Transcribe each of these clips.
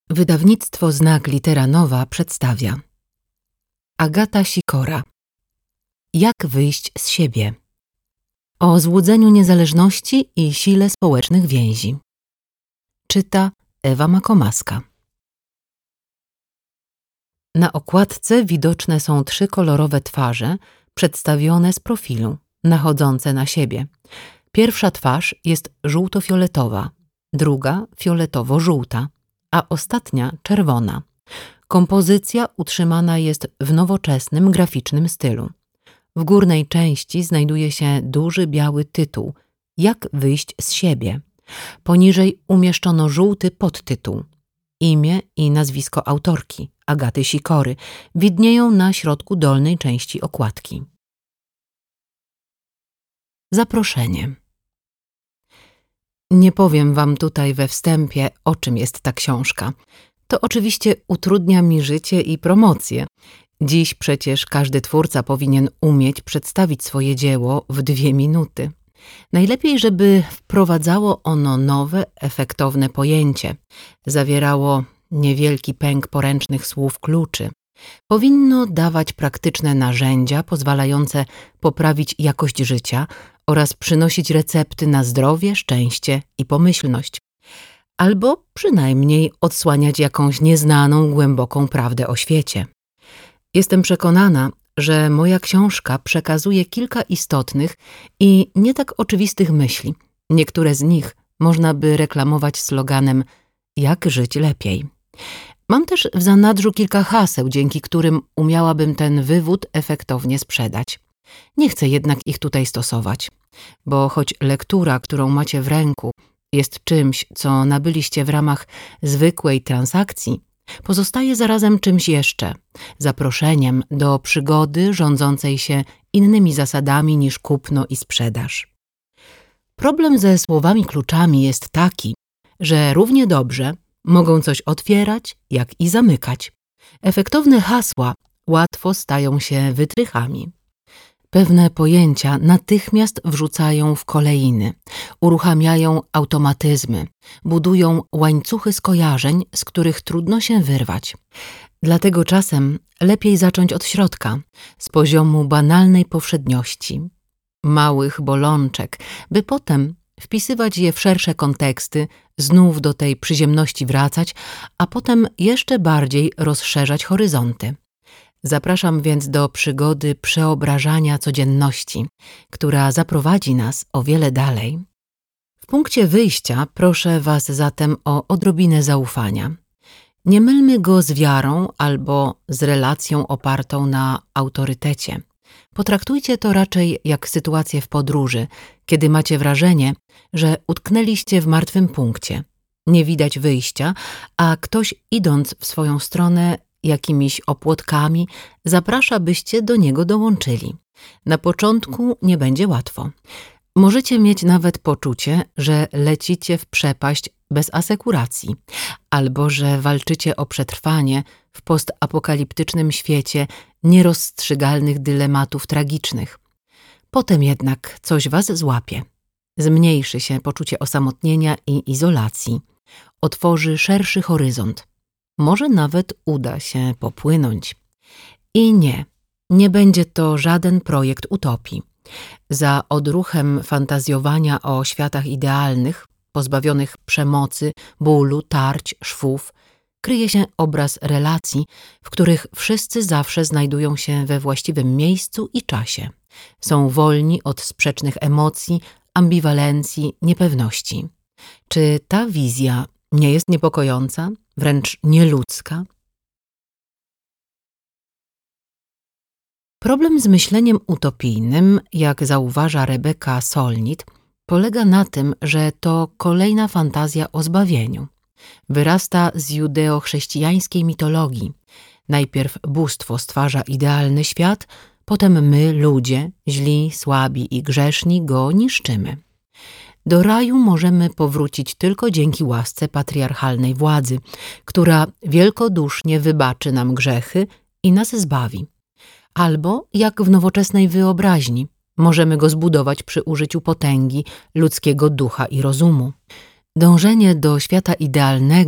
Wydawnictwo Znak Litera Nowa przedstawia Agata Sikora. Jak wyjść z siebie? O złudzeniu niezależności i sile społecznych więzi. Czyta Ewa Makomaska. Na okładce widoczne są 3 kolorowe twarze przedstawione z profilu, nachodzące na siebie. Pierwsza twarz jest żółto-fioletowa, druga fioletowo-żółta, a ostatnia czerwona. Kompozycja utrzymana jest w nowoczesnym, graficznym stylu. W górnej części znajduje się duży biały tytuł Jak wyjść z siebie. Poniżej umieszczono żółty podtytuł. Imię i nazwisko autorki, Agaty Sikory, widnieją na środku dolnej części okładki. Zaproszenie. Nie powiem wam tutaj we wstępie, o czym jest ta książka. To oczywiście utrudnia mi życie i promocję. Dziś przecież każdy twórca powinien umieć przedstawić swoje dzieło w 2 minuty. Najlepiej, żeby wprowadzało ono nowe, efektowne pojęcie. Zawierało niewielki pęk poręcznych słów kluczy. Powinno dawać praktyczne narzędzia pozwalające poprawić jakość życia oraz przynosić recepty na zdrowie, szczęście i pomyślność. Albo przynajmniej odsłaniać jakąś nieznaną, głęboką prawdę o świecie. Jestem przekonana, że moja książka przekazuje kilka istotnych i nie tak oczywistych myśli. Niektóre z nich można by reklamować sloganem „Jak żyć lepiej”. Mam też w zanadrzu kilka haseł, dzięki którym umiałabym ten wywód efektownie sprzedać. Nie chcę jednak ich tutaj stosować, bo choć lektura, którą macie w ręku, jest czymś, co nabyliście w ramach zwykłej transakcji, pozostaje zarazem czymś jeszcze, zaproszeniem do przygody rządzącej się innymi zasadami niż kupno i sprzedaż. Problem ze słowami kluczami jest taki, że równie dobrze mogą coś otwierać, jak i zamykać. Efektowne hasła łatwo stają się wytrychami. Pewne pojęcia natychmiast wrzucają w kolejny, uruchamiają automatyzmy, budują łańcuchy skojarzeń, z których trudno się wyrwać. Dlatego czasem lepiej zacząć od środka, z poziomu banalnej powszedniości, małych bolączek, by potem wpisywać je w szersze konteksty, znów do tej przyziemności wracać, a potem jeszcze bardziej rozszerzać horyzonty. Zapraszam więc do przygody przeobrażania codzienności, która zaprowadzi nas o wiele dalej. W punkcie wyjścia proszę was zatem o odrobinę zaufania. Nie mylmy go z wiarą albo z relacją opartą na autorytecie. Potraktujcie to raczej jak sytuację w podróży, kiedy macie wrażenie, że utknęliście w martwym punkcie. Nie widać wyjścia, a ktoś idąc w swoją stronę jakimiś opłotkami zaprasza, byście do niego dołączyli. Na początku nie będzie łatwo. Możecie mieć nawet poczucie, że lecicie w przepaść bez asekuracji, albo że walczycie o przetrwanie w postapokaliptycznym świecie nierozstrzygalnych dylematów tragicznych. Potem jednak coś was złapie. Zmniejszy się poczucie osamotnienia i izolacji. Otworzy szerszy horyzont. Może nawet uda się popłynąć. I nie będzie to żaden projekt utopii. Za odruchem fantazjowania o światach idealnych, pozbawionych przemocy, bólu, tarć, szwów, kryje się obraz relacji, w których wszyscy zawsze znajdują się we właściwym miejscu i czasie. Są wolni od sprzecznych emocji, ambiwalencji, niepewności. Czy ta wizja nie jest niepokojąca, wręcz nieludzka? Problem z myśleniem utopijnym, jak zauważa Rebecca Solnit, polega na tym, że to kolejna fantazja o zbawieniu. Wyrasta z judeo-chrześcijańskiej mitologii. Najpierw bóstwo stwarza idealny świat, potem my, ludzie, źli, słabi i grzeszni, go niszczymy. Do raju możemy powrócić tylko dzięki łasce patriarchalnej władzy, która wielkodusznie wybaczy nam grzechy i nas zbawi. Albo, jak w nowoczesnej wyobraźni, możemy go zbudować przy użyciu potęgi ludzkiego ducha i rozumu. Dążenie do świata idealnego,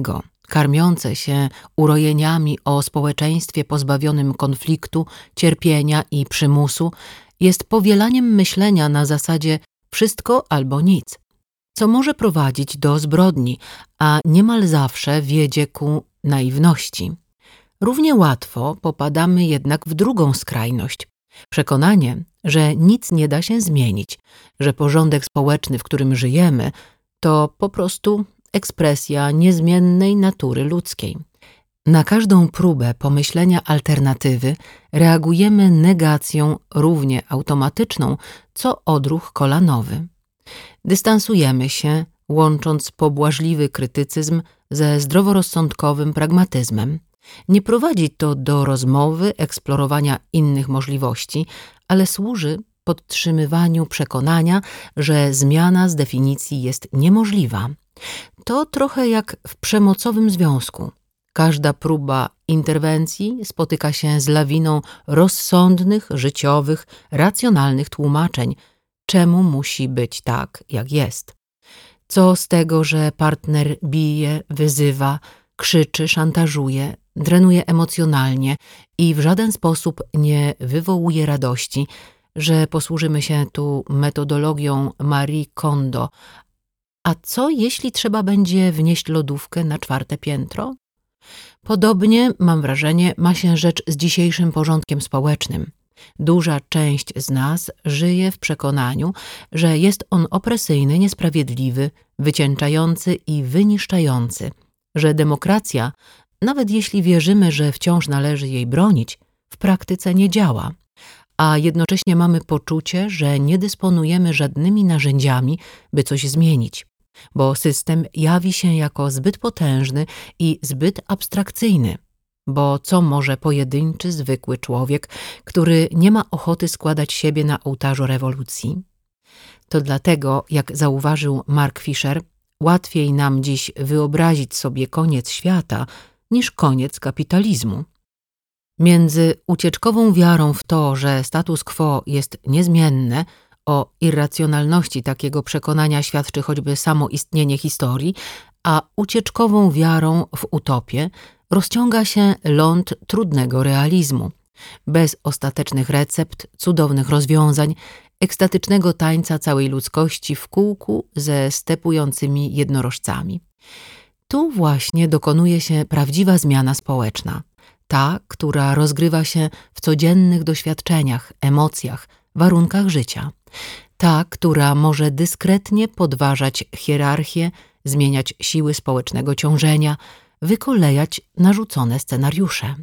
karmiące się urojeniami o społeczeństwie pozbawionym konfliktu, cierpienia i przymusu, jest powielaniem myślenia na zasadzie wszystko albo nic, co może prowadzić do zbrodni, a niemal zawsze wiedzie ku naiwności. Równie łatwo popadamy jednak w drugą skrajność. Przekonanie, że nic nie da się zmienić, że porządek społeczny, w którym żyjemy, to po prostu ekspresja niezmiennej natury ludzkiej. Na każdą próbę pomyślenia alternatywy reagujemy negacją równie automatyczną, co odruch kolanowy. Dystansujemy się, łącząc pobłażliwy krytycyzm ze zdroworozsądkowym pragmatyzmem. Nie prowadzi to do rozmowy, eksplorowania innych możliwości, ale służy podtrzymywaniu przekonania, że zmiana z definicji jest niemożliwa. To trochę jak w przemocowym związku. Każda próba interwencji spotyka się z lawiną rozsądnych, życiowych, racjonalnych tłumaczeń, czemu musi być tak, jak jest. Co z tego, że partner bije, wyzywa, krzyczy, szantażuje, drenuje emocjonalnie i w żaden sposób nie wywołuje radości, że posłużymy się tu metodologią Marie Kondo. A co jeśli trzeba będzie wnieść lodówkę na 4. piętro? Podobnie, mam wrażenie, ma się rzecz z dzisiejszym porządkiem społecznym. Duża część z nas żyje w przekonaniu, że jest on opresyjny, niesprawiedliwy, wycieńczający i wyniszczający, że demokracja, nawet jeśli wierzymy, że wciąż należy jej bronić, w praktyce nie działa, a jednocześnie mamy poczucie, że nie dysponujemy żadnymi narzędziami, by coś zmienić, bo system jawi się jako zbyt potężny i zbyt abstrakcyjny. Bo co może pojedynczy, zwykły człowiek, który nie ma ochoty składać siebie na ołtarzu rewolucji? To dlatego, jak zauważył Mark Fisher, łatwiej nam dziś wyobrazić sobie koniec świata niż koniec kapitalizmu. Między ucieczkową wiarą w to, że status quo jest niezmienne, o irracjonalności takiego przekonania świadczy choćby samo istnienie historii, a ucieczkową wiarą w utopię rozciąga się ląd trudnego realizmu, bez ostatecznych recept, cudownych rozwiązań, ekstatycznego tańca całej ludzkości w kółku ze stepującymi jednorożcami. Tu właśnie dokonuje się prawdziwa zmiana społeczna, ta, która rozgrywa się w codziennych doświadczeniach, emocjach, warunkach życia, ta, która może dyskretnie podważać hierarchię, zmieniać siły społecznego ciążenia, wykolejać narzucone scenariusze.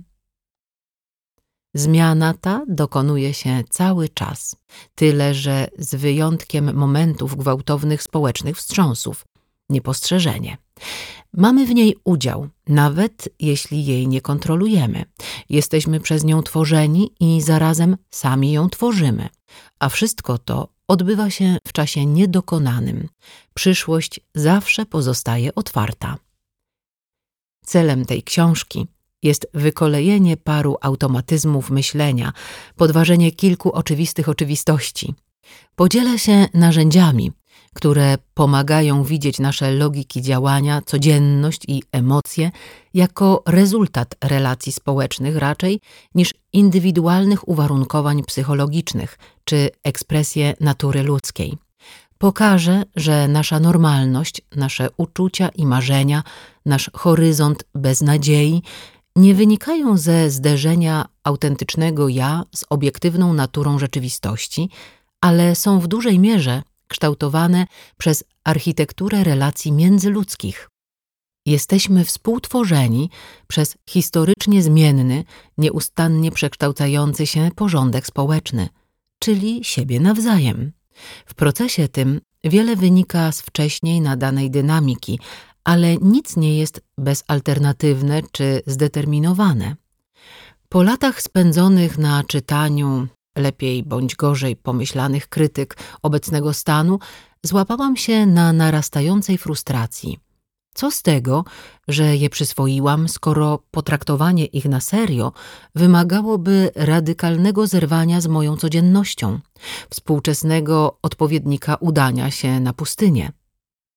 Zmiana ta dokonuje się cały czas, tyle że z wyjątkiem momentów gwałtownych społecznych wstrząsów, niepostrzeżenie. Mamy w niej udział, nawet jeśli jej nie kontrolujemy. Jesteśmy przez nią tworzeni i zarazem sami ją tworzymy. A wszystko to odbywa się w czasie niedokonanym. Przyszłość zawsze pozostaje otwarta. Celem tej książki jest wykolejenie paru automatyzmów myślenia, podważenie kilku oczywistych oczywistości. Podzielę się narzędziami, które pomagają widzieć nasze logiki działania, codzienność i emocje jako rezultat relacji społecznych raczej niż indywidualnych uwarunkowań psychologicznych czy ekspresję natury ludzkiej. Pokażę, że nasza normalność, nasze uczucia i marzenia, nasz horyzont beznadziei nie wynikają ze zderzenia autentycznego ja z obiektywną naturą rzeczywistości, ale są w dużej mierze kształtowane przez architekturę relacji międzyludzkich. Jesteśmy współtworzeni przez historycznie zmienny, nieustannie przekształcający się porządek społeczny, czyli siebie nawzajem. W procesie tym wiele wynika z wcześniej nadanej dynamiki, ale nic nie jest bezalternatywne czy zdeterminowane. Po latach spędzonych na czytaniu lepiej bądź gorzej pomyślanych krytyk obecnego stanu, złapałam się na narastającej frustracji. Co z tego, że je przyswoiłam, skoro potraktowanie ich na serio wymagałoby radykalnego zerwania z moją codziennością, współczesnego odpowiednika udania się na pustynię.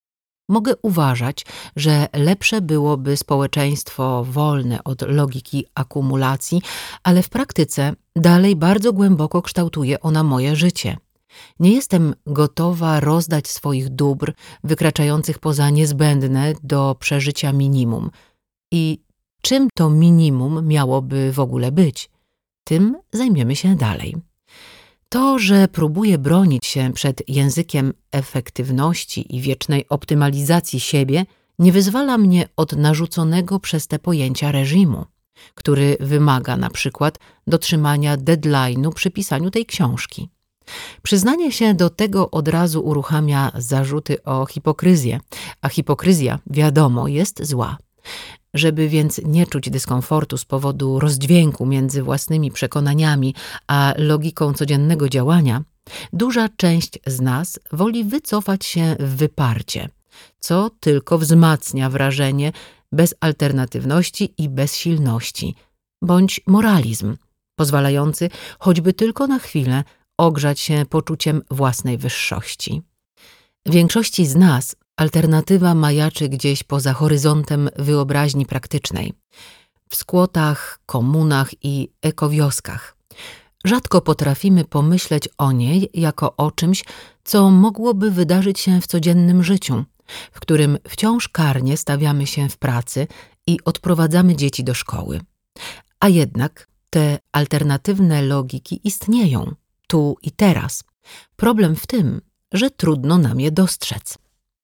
Mogę uważać, że lepsze byłoby społeczeństwo wolne od logiki akumulacji, ale w praktyce dalej bardzo głęboko kształtuje ona moje życie. Nie jestem gotowa rozdać swoich dóbr wykraczających poza niezbędne do przeżycia minimum. I czym to minimum miałoby w ogóle być? Tym zajmiemy się dalej. To, że próbuję bronić się przed językiem efektywności i wiecznej optymalizacji siebie, nie wyzwala mnie od narzuconego przez te pojęcia reżimu, który wymaga na przykład dotrzymania deadline'u przy pisaniu tej książki. Przyznanie się do tego od razu uruchamia zarzuty o hipokryzję, a hipokryzja, wiadomo, jest zła. Żeby więc nie czuć dyskomfortu z powodu rozdźwięku między własnymi przekonaniami a logiką codziennego działania, duża część z nas woli wycofać się w wyparcie, co tylko wzmacnia wrażenie bezalternatywności i bezsilności, bądź moralizm, pozwalający choćby tylko na chwilę ogrzać się poczuciem własnej wyższości. Większości z nas alternatywa majaczy gdzieś poza horyzontem wyobraźni praktycznej, w skłotach, komunach i ekowioskach. Rzadko potrafimy pomyśleć o niej jako o czymś, co mogłoby wydarzyć się w codziennym życiu, w którym wciąż karnie stawiamy się w pracy i odprowadzamy dzieci do szkoły. A jednak te alternatywne logiki istnieją, tu i teraz. Problem w tym, że trudno nam je dostrzec.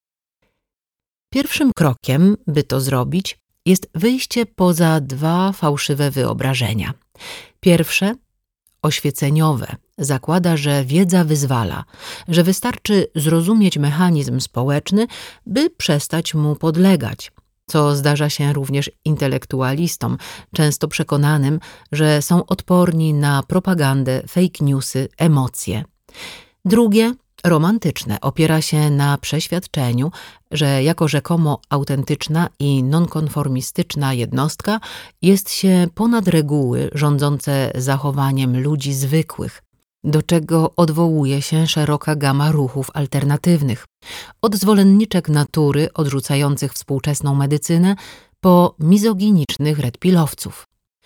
Pierwszym krokiem, by to zrobić, jest wyjście poza dwa fałszywe wyobrażenia. Pierwsze, oświeceniowe, zakłada, że wiedza wyzwala, że wystarczy zrozumieć mechanizm społeczny, by przestać mu podlegać, co zdarza się również intelektualistom, często przekonanym, że są odporni na propagandę, fake newsy, emocje. Drugie, romantyczne, opiera się na przeświadczeniu, że jako rzekomo autentyczna i nonkonformistyczna jednostka jest się ponad reguły rządzące zachowaniem ludzi zwykłych, do czego odwołuje się szeroka gama ruchów alternatywnych, od zwolenniczek natury odrzucających współczesną medycynę po mizoginicznych redpilowców.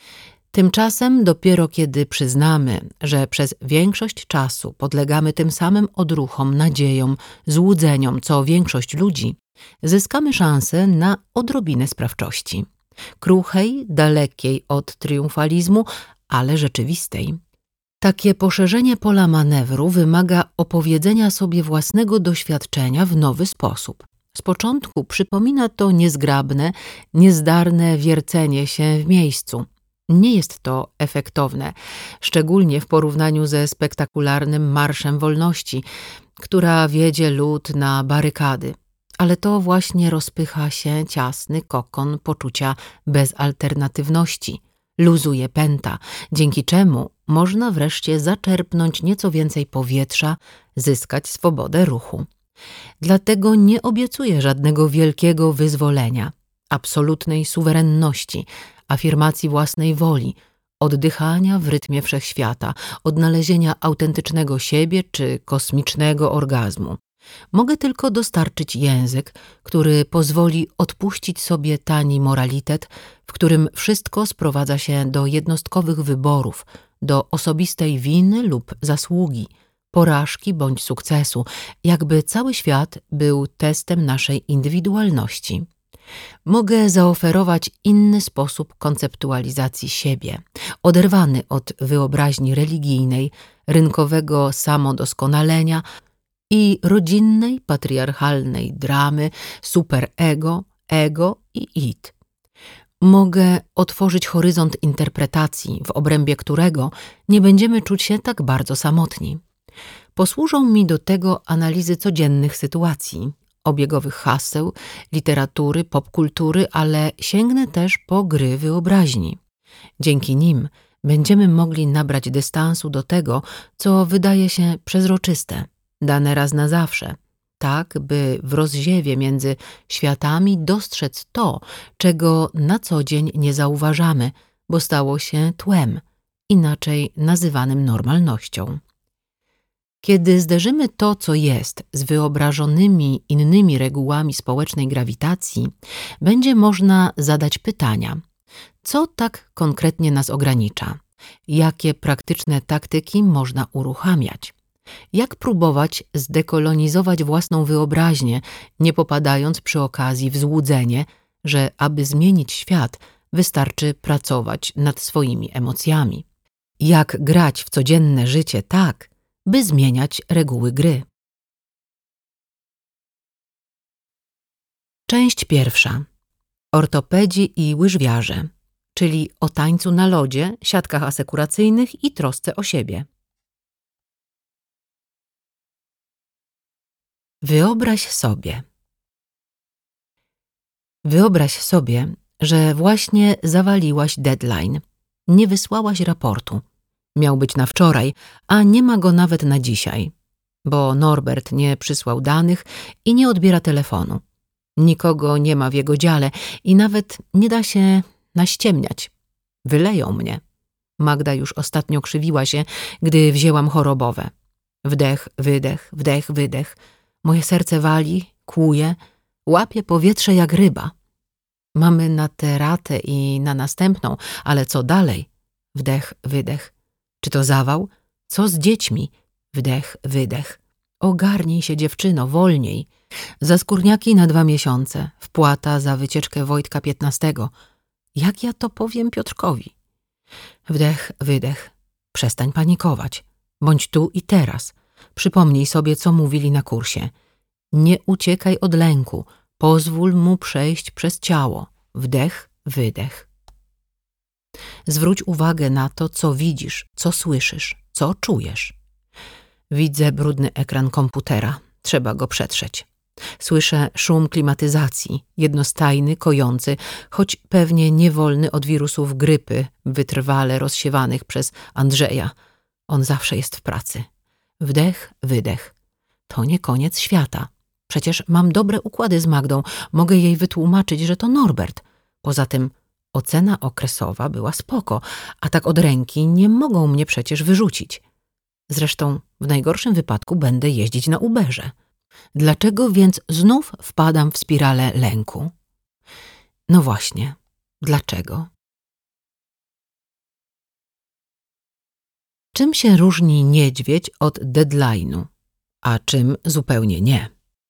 Tymczasem dopiero kiedy przyznamy, że przez większość czasu podlegamy tym samym odruchom, nadziejom, złudzeniom, co większość ludzi, zyskamy szansę na odrobinę sprawczości. Kruchej, dalekiej od triumfalizmu, ale rzeczywistej. Takie poszerzenie pola manewru wymaga opowiedzenia sobie własnego doświadczenia w nowy sposób. Z początku przypomina to niezgrabne, niezdarne wiercenie się w miejscu. Nie jest to efektowne, szczególnie w porównaniu ze spektakularnym Marszem Wolności, która wiedzie lud na barykady. Ale to właśnie rozpycha się ciasny kokon poczucia bezalternatywności, luzuje pęta, dzięki czemu można wreszcie zaczerpnąć nieco więcej powietrza, zyskać swobodę ruchu. Dlatego nie obiecuję żadnego wielkiego wyzwolenia, absolutnej suwerenności, afirmacji własnej woli, oddychania w rytmie wszechświata, odnalezienia autentycznego siebie czy kosmicznego orgazmu. Mogę tylko dostarczyć język, który pozwoli odpuścić sobie tani moralitet, w którym wszystko sprowadza się do jednostkowych wyborów, do osobistej winy lub zasługi, porażki bądź sukcesu, jakby cały świat był testem naszej indywidualności. Mogę zaoferować inny sposób konceptualizacji siebie, oderwany od wyobraźni religijnej, rynkowego samodoskonalenia i rodzinnej, patriarchalnej dramy superego, ego i id. Mogę otworzyć horyzont interpretacji, w obrębie którego nie będziemy czuć się tak bardzo samotni. Posłużą mi do tego analizy codziennych sytuacji, obiegowych haseł, literatury, popkultury, ale sięgnę też po gry wyobraźni. Dzięki nim będziemy mogli nabrać dystansu do tego, co wydaje się przezroczyste, dane raz na zawsze, tak by w rozziewie między światami dostrzec to, czego na co dzień nie zauważamy, bo stało się tłem, inaczej nazywanym normalnością. Kiedy zderzymy to, co jest, z wyobrażonymi innymi regułami społecznej grawitacji, będzie można zadać pytania: co tak konkretnie nas ogranicza? Jakie praktyczne taktyki można uruchamiać? Jak próbować zdekolonizować własną wyobraźnię, nie popadając przy okazji w złudzenie, że aby zmienić świat, wystarczy pracować nad swoimi emocjami? Jak grać w codzienne życie tak, by zmieniać reguły gry? Część pierwsza. Ortopedzi i łyżwiarze, czyli o tańcu na lodzie, siatkach asekuracyjnych i trosce o siebie. Wyobraź sobie, że właśnie zawaliłaś deadline, nie wysłałaś raportu. Miał być na wczoraj, a nie ma go nawet na dzisiaj, bo Norbert nie przysłał danych i nie odbiera telefonu. Nikogo nie ma w jego dziale i nawet nie da się naściemniać. Wyleją mnie. Magda już ostatnio krzywiła się, gdy wzięłam chorobowe. Wdech, wydech, wdech, wydech. Moje serce wali, kłuje, łapie powietrze jak ryba. Mamy na tę ratę i na następną, ale co dalej? Wdech, wydech. Czy to zawał? Co z dziećmi? Wdech, wydech. Ogarnij się, dziewczyno, wolniej. Za skórniaki na 2 miesiące, wpłata za wycieczkę Wojtka 15. Jak ja to powiem Piotrkowi? Wdech, wydech. Przestań panikować. Bądź tu i teraz. Przypomnij sobie, co mówili na kursie. Nie uciekaj od lęku. Pozwól mu przejść przez ciało. Wdech, wydech. Zwróć uwagę na to, co widzisz, co słyszysz, co czujesz. Widzę brudny ekran komputera. Trzeba go przetrzeć. Słyszę szum klimatyzacji, jednostajny, kojący, choć pewnie niewolny od wirusów grypy, wytrwale rozsiewanych przez Andrzeja. On zawsze jest w pracy. Wdech, wydech. To nie koniec świata. Przecież mam dobre układy z Magdą. Mogę jej wytłumaczyć, że to Norbert. Poza tym ocena okresowa była spoko, a tak od ręki nie mogą mnie przecież wyrzucić. Zresztą w najgorszym wypadku będę jeździć na Uberze. Dlaczego więc znów wpadam w spiralę lęku? No właśnie, dlaczego? Czym się różni niedźwiedź od deadline'u, a czym zupełnie nie?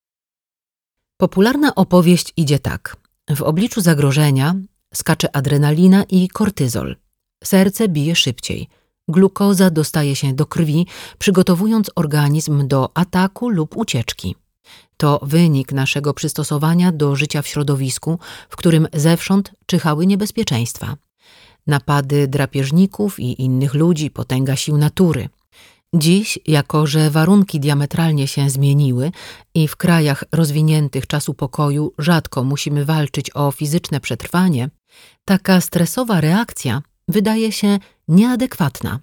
Popularna opowieść idzie tak. W obliczu zagrożenia skacze adrenalina i kortyzol. Serce bije szybciej. Glukoza dostaje się do krwi, przygotowując organizm do ataku lub ucieczki. To wynik naszego przystosowania do życia w środowisku, w którym zewsząd czyhały niebezpieczeństwa. Napady drapieżników i innych ludzi, potęga sił natury. Dziś, jako że warunki diametralnie się zmieniły i w krajach rozwiniętych czasu pokoju rzadko musimy walczyć o fizyczne przetrwanie, taka stresowa reakcja wydaje się nieadekwatna.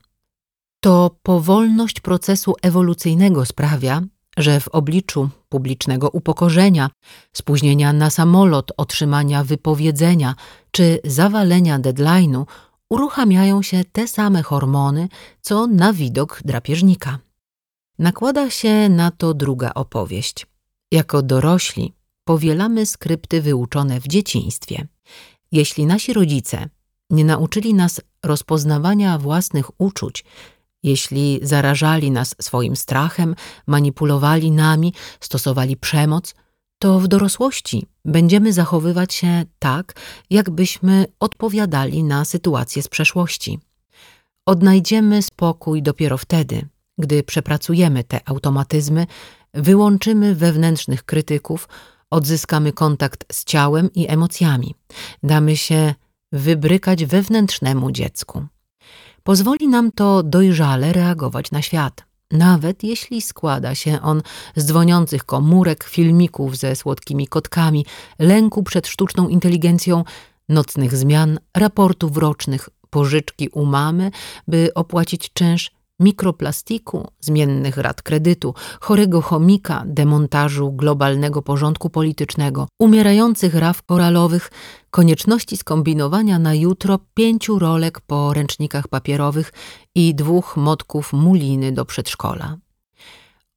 To powolność procesu ewolucyjnego sprawia, że w obliczu publicznego upokorzenia, spóźnienia na samolot, otrzymania wypowiedzenia czy zawalenia deadline'u uruchamiają się te same hormony, co na widok drapieżnika. Nakłada się na to druga opowieść. Jako dorośli powielamy skrypty wyuczone w dzieciństwie. Jeśli nasi rodzice nie nauczyli nas rozpoznawania własnych uczuć, jeśli zarażali nas swoim strachem, manipulowali nami, stosowali przemoc, to w dorosłości będziemy zachowywać się tak, jakbyśmy odpowiadali na sytuacje z przeszłości. Odnajdziemy spokój dopiero wtedy, gdy przepracujemy te automatyzmy, wyłączymy wewnętrznych krytyków, odzyskamy kontakt z ciałem i emocjami, damy się wybrykać wewnętrznemu dziecku. Pozwoli nam to dojrzale reagować na świat, nawet jeśli składa się on z dzwoniących komórek, filmików ze słodkimi kotkami, lęku przed sztuczną inteligencją, nocnych zmian, raportów rocznych, pożyczki u mamy, by opłacić czynsz, mikroplastiku, zmiennych rat kredytu, chorego chomika, demontażu globalnego porządku politycznego, umierających raw koralowych, konieczności skombinowania na jutro 5 rolek po ręcznikach papierowych i 2 motków muliny do przedszkola.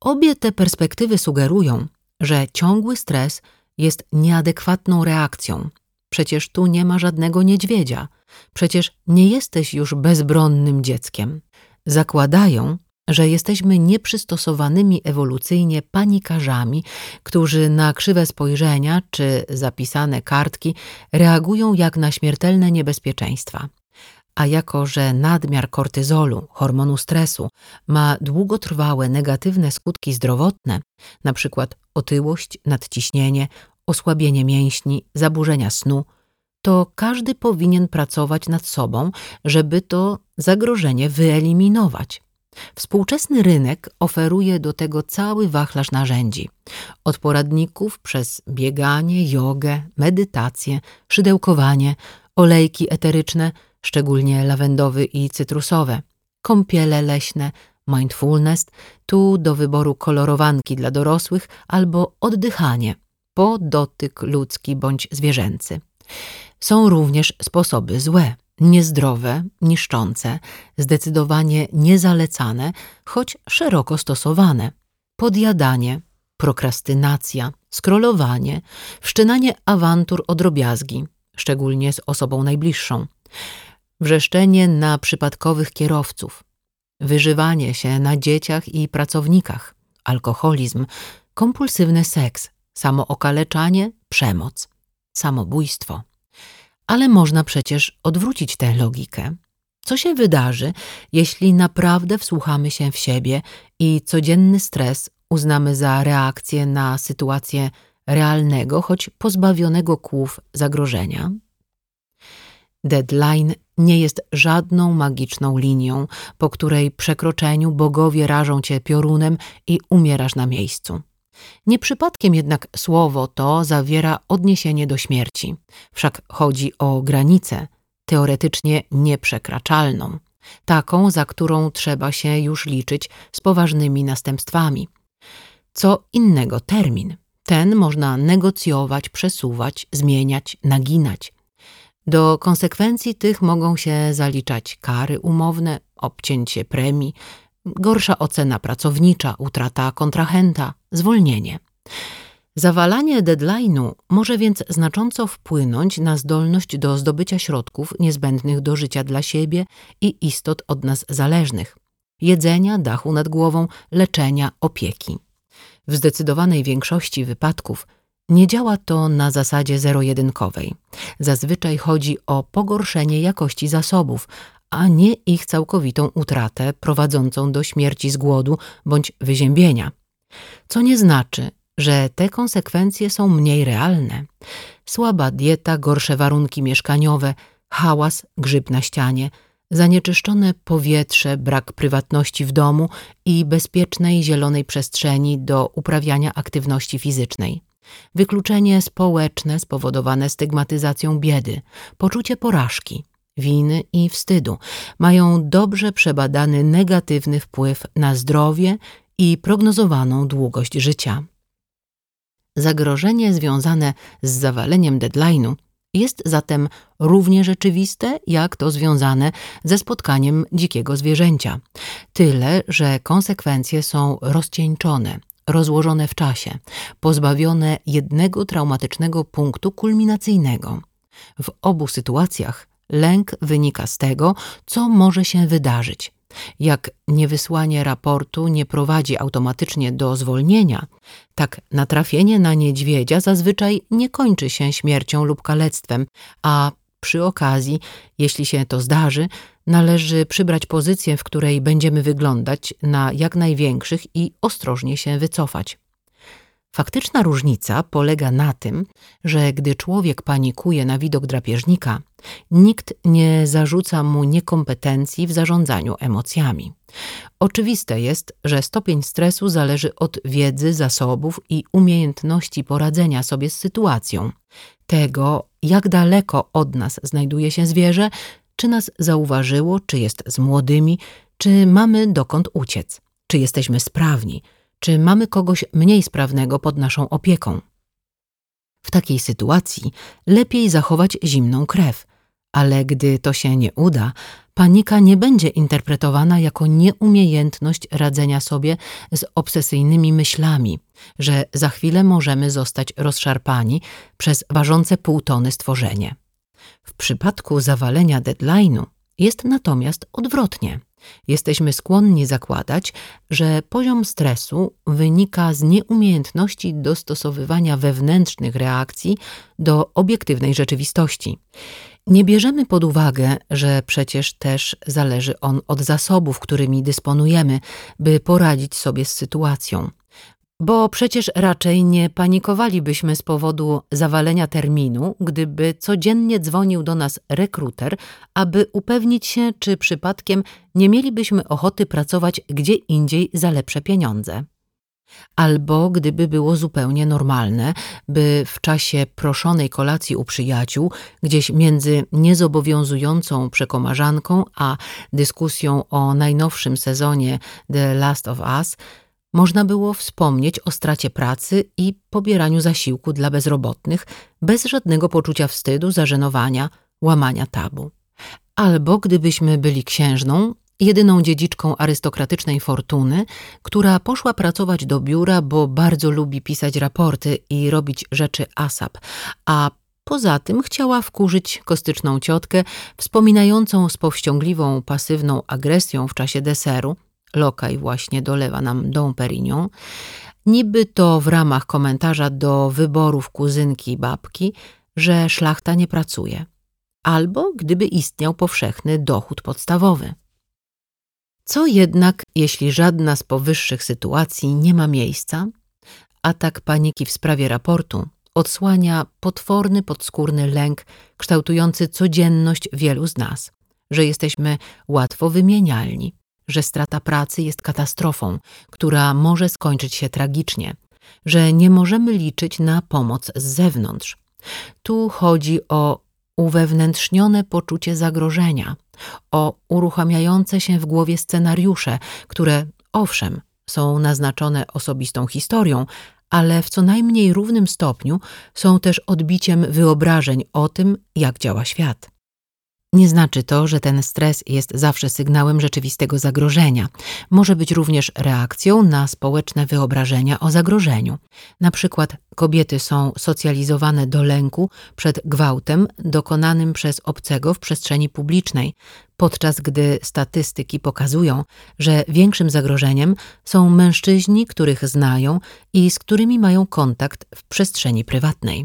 Obie te perspektywy sugerują, że ciągły stres jest nieadekwatną reakcją. Przecież tu nie ma żadnego niedźwiedzia. Przecież nie jesteś już bezbronnym dzieckiem. Zakładają, że jesteśmy nieprzystosowanymi ewolucyjnie panikarzami, którzy na krzywe spojrzenia czy zapisane kartki reagują jak na śmiertelne niebezpieczeństwa. A jako że nadmiar kortyzolu, hormonu stresu, ma długotrwałe negatywne skutki zdrowotne, np. otyłość, nadciśnienie, osłabienie mięśni, zaburzenia snu, to każdy powinien pracować nad sobą, żeby to zagrożenie wyeliminować. Współczesny rynek oferuje do tego cały wachlarz narzędzi. Od poradników przez bieganie, jogę, medytację, szydełkowanie, olejki eteryczne, szczególnie lawendowy i cytrusowe, kąpiele leśne, mindfulness, tu do wyboru kolorowanki dla dorosłych albo oddychanie, po dotyk ludzki bądź zwierzęcy. Są również sposoby złe, niezdrowe, niszczące, zdecydowanie niezalecane, choć szeroko stosowane. Podjadanie, prokrastynacja, scrollowanie, wszczynanie awantur o drobiazgi, szczególnie z osobą najbliższą, wrzeszczenie na przypadkowych kierowców, wyżywanie się na dzieciach i pracownikach, alkoholizm, kompulsywny seks, samookaleczanie, przemoc, samobójstwo. Ale można przecież odwrócić tę logikę. Co się wydarzy, jeśli naprawdę wsłuchamy się w siebie i codzienny stres uznamy za reakcję na sytuację realnego, choć pozbawionego kłów zagrożenia? Deadline nie jest żadną magiczną linią, po której przekroczeniu bogowie rażą cię piorunem i umierasz na miejscu. Nie przypadkiem jednak słowo to zawiera odniesienie do śmierci. Wszak chodzi o granicę, teoretycznie nieprzekraczalną, taką, za którą trzeba się już liczyć z poważnymi następstwami. Co innego termin. Ten można negocjować, przesuwać, zmieniać, naginać. Do konsekwencji tych mogą się zaliczać kary umowne, obcięcie premii, gorsza ocena pracownicza, utrata kontrahenta, zwolnienie. Zawalanie deadline'u może więc znacząco wpłynąć na zdolność do zdobycia środków niezbędnych do życia dla siebie i istot od nas zależnych: jedzenia, dachu nad głową, leczenia, opieki. W zdecydowanej większości wypadków nie działa to na zasadzie zero-jedynkowej. Zazwyczaj chodzi o pogorszenie jakości zasobów, a nie ich całkowitą utratę prowadzącą do śmierci z głodu bądź wyziębienia. Co nie znaczy, że te konsekwencje są mniej realne. Słaba dieta, gorsze warunki mieszkaniowe, hałas, grzyb na ścianie, zanieczyszczone powietrze, brak prywatności w domu i bezpiecznej zielonej przestrzeni do uprawiania aktywności fizycznej. Wykluczenie społeczne spowodowane stygmatyzacją biedy, poczucie porażki, winy i wstydu mają dobrze przebadany negatywny wpływ na zdrowie i prognozowaną długość życia. Zagrożenie związane z zawaleniem deadline'u jest zatem równie rzeczywiste, jak to związane ze spotkaniem dzikiego zwierzęcia. Tyle, że konsekwencje są rozcieńczone, rozłożone w czasie, pozbawione jednego traumatycznego punktu kulminacyjnego. W obu sytuacjach lęk wynika z tego, co może się wydarzyć. Jak niewysłanie raportu nie prowadzi automatycznie do zwolnienia, tak natrafienie na niedźwiedzia zazwyczaj nie kończy się śmiercią lub kalectwem, a przy okazji, jeśli się to zdarzy, należy przybrać pozycję, w której będziemy wyglądać na jak największych i ostrożnie się wycofać. Faktyczna różnica polega na tym, że gdy człowiek panikuje na widok drapieżnika, nikt nie zarzuca mu niekompetencji w zarządzaniu emocjami. Oczywiste jest, że stopień stresu zależy od wiedzy, zasobów i umiejętności poradzenia sobie z sytuacją, tego, jak daleko od nas znajduje się zwierzę, czy nas zauważyło, czy jest z młodymi, czy mamy dokąd uciec, czy jesteśmy sprawni, czy mamy kogoś mniej sprawnego pod naszą opieką. W takiej sytuacji lepiej zachować zimną krew, ale gdy to się nie uda, Panika nie będzie interpretowana jako nieumiejętność radzenia sobie z obsesyjnymi myślami, że za chwilę możemy zostać rozszarpani przez ważące pół tony stworzenie. W przypadku zawalenia deadline'u jest natomiast odwrotnie. Jesteśmy skłonni zakładać, że poziom stresu wynika z nieumiejętności dostosowywania wewnętrznych reakcji do obiektywnej rzeczywistości. Nie bierzemy pod uwagę, że przecież też zależy on od zasobów, którymi dysponujemy, by poradzić sobie z sytuacją. Bo przecież raczej nie panikowalibyśmy z powodu zawalenia terminu, gdyby codziennie dzwonił do nas rekruter, aby upewnić się, czy przypadkiem nie mielibyśmy ochoty pracować gdzie indziej za lepsze pieniądze. Albo gdyby było zupełnie normalne, by w czasie proszonej kolacji u przyjaciół, gdzieś między niezobowiązującą przekomarzanką a dyskusją o najnowszym sezonie The Last of Us, można było wspomnieć o stracie pracy i pobieraniu zasiłku dla bezrobotnych bez żadnego poczucia wstydu, zażenowania, łamania tabu. Albo gdybyśmy byli księżną, jedyną dziedziczką arystokratycznej fortuny, która poszła pracować do biura, bo bardzo lubi pisać raporty i robić rzeczy ASAP, a poza tym chciała wkurzyć kostyczną ciotkę, wspominającą z powściągliwą, pasywną agresją w czasie deseru, lokaj właśnie dolewa nam Dom Perignon, niby to w ramach komentarza do wyborów kuzynki i babki, że szlachta nie pracuje, albo gdyby istniał powszechny dochód podstawowy. Co jednak, jeśli żadna z powyższych sytuacji nie ma miejsca? Atak paniki w sprawie raportu odsłania potworny podskórny lęk kształtujący codzienność wielu z nas, że jesteśmy łatwo wymienialni, że strata pracy jest katastrofą, która może skończyć się tragicznie, że nie możemy liczyć na pomoc z zewnątrz. Tu chodzi o uwewnętrznione poczucie zagrożenia, o uruchamiające się w głowie scenariusze, które, owszem, są naznaczone osobistą historią, ale w co najmniej równym stopniu są też odbiciem wyobrażeń o tym, jak działa świat. Nie znaczy to, że ten stres jest zawsze sygnałem rzeczywistego zagrożenia. Może być również reakcją na społeczne wyobrażenia o zagrożeniu. Na przykład kobiety są socjalizowane do lęku przed gwałtem dokonanym przez obcego w przestrzeni publicznej, podczas gdy statystyki pokazują, że większym zagrożeniem są mężczyźni, których znają i z którymi mają kontakt w przestrzeni prywatnej.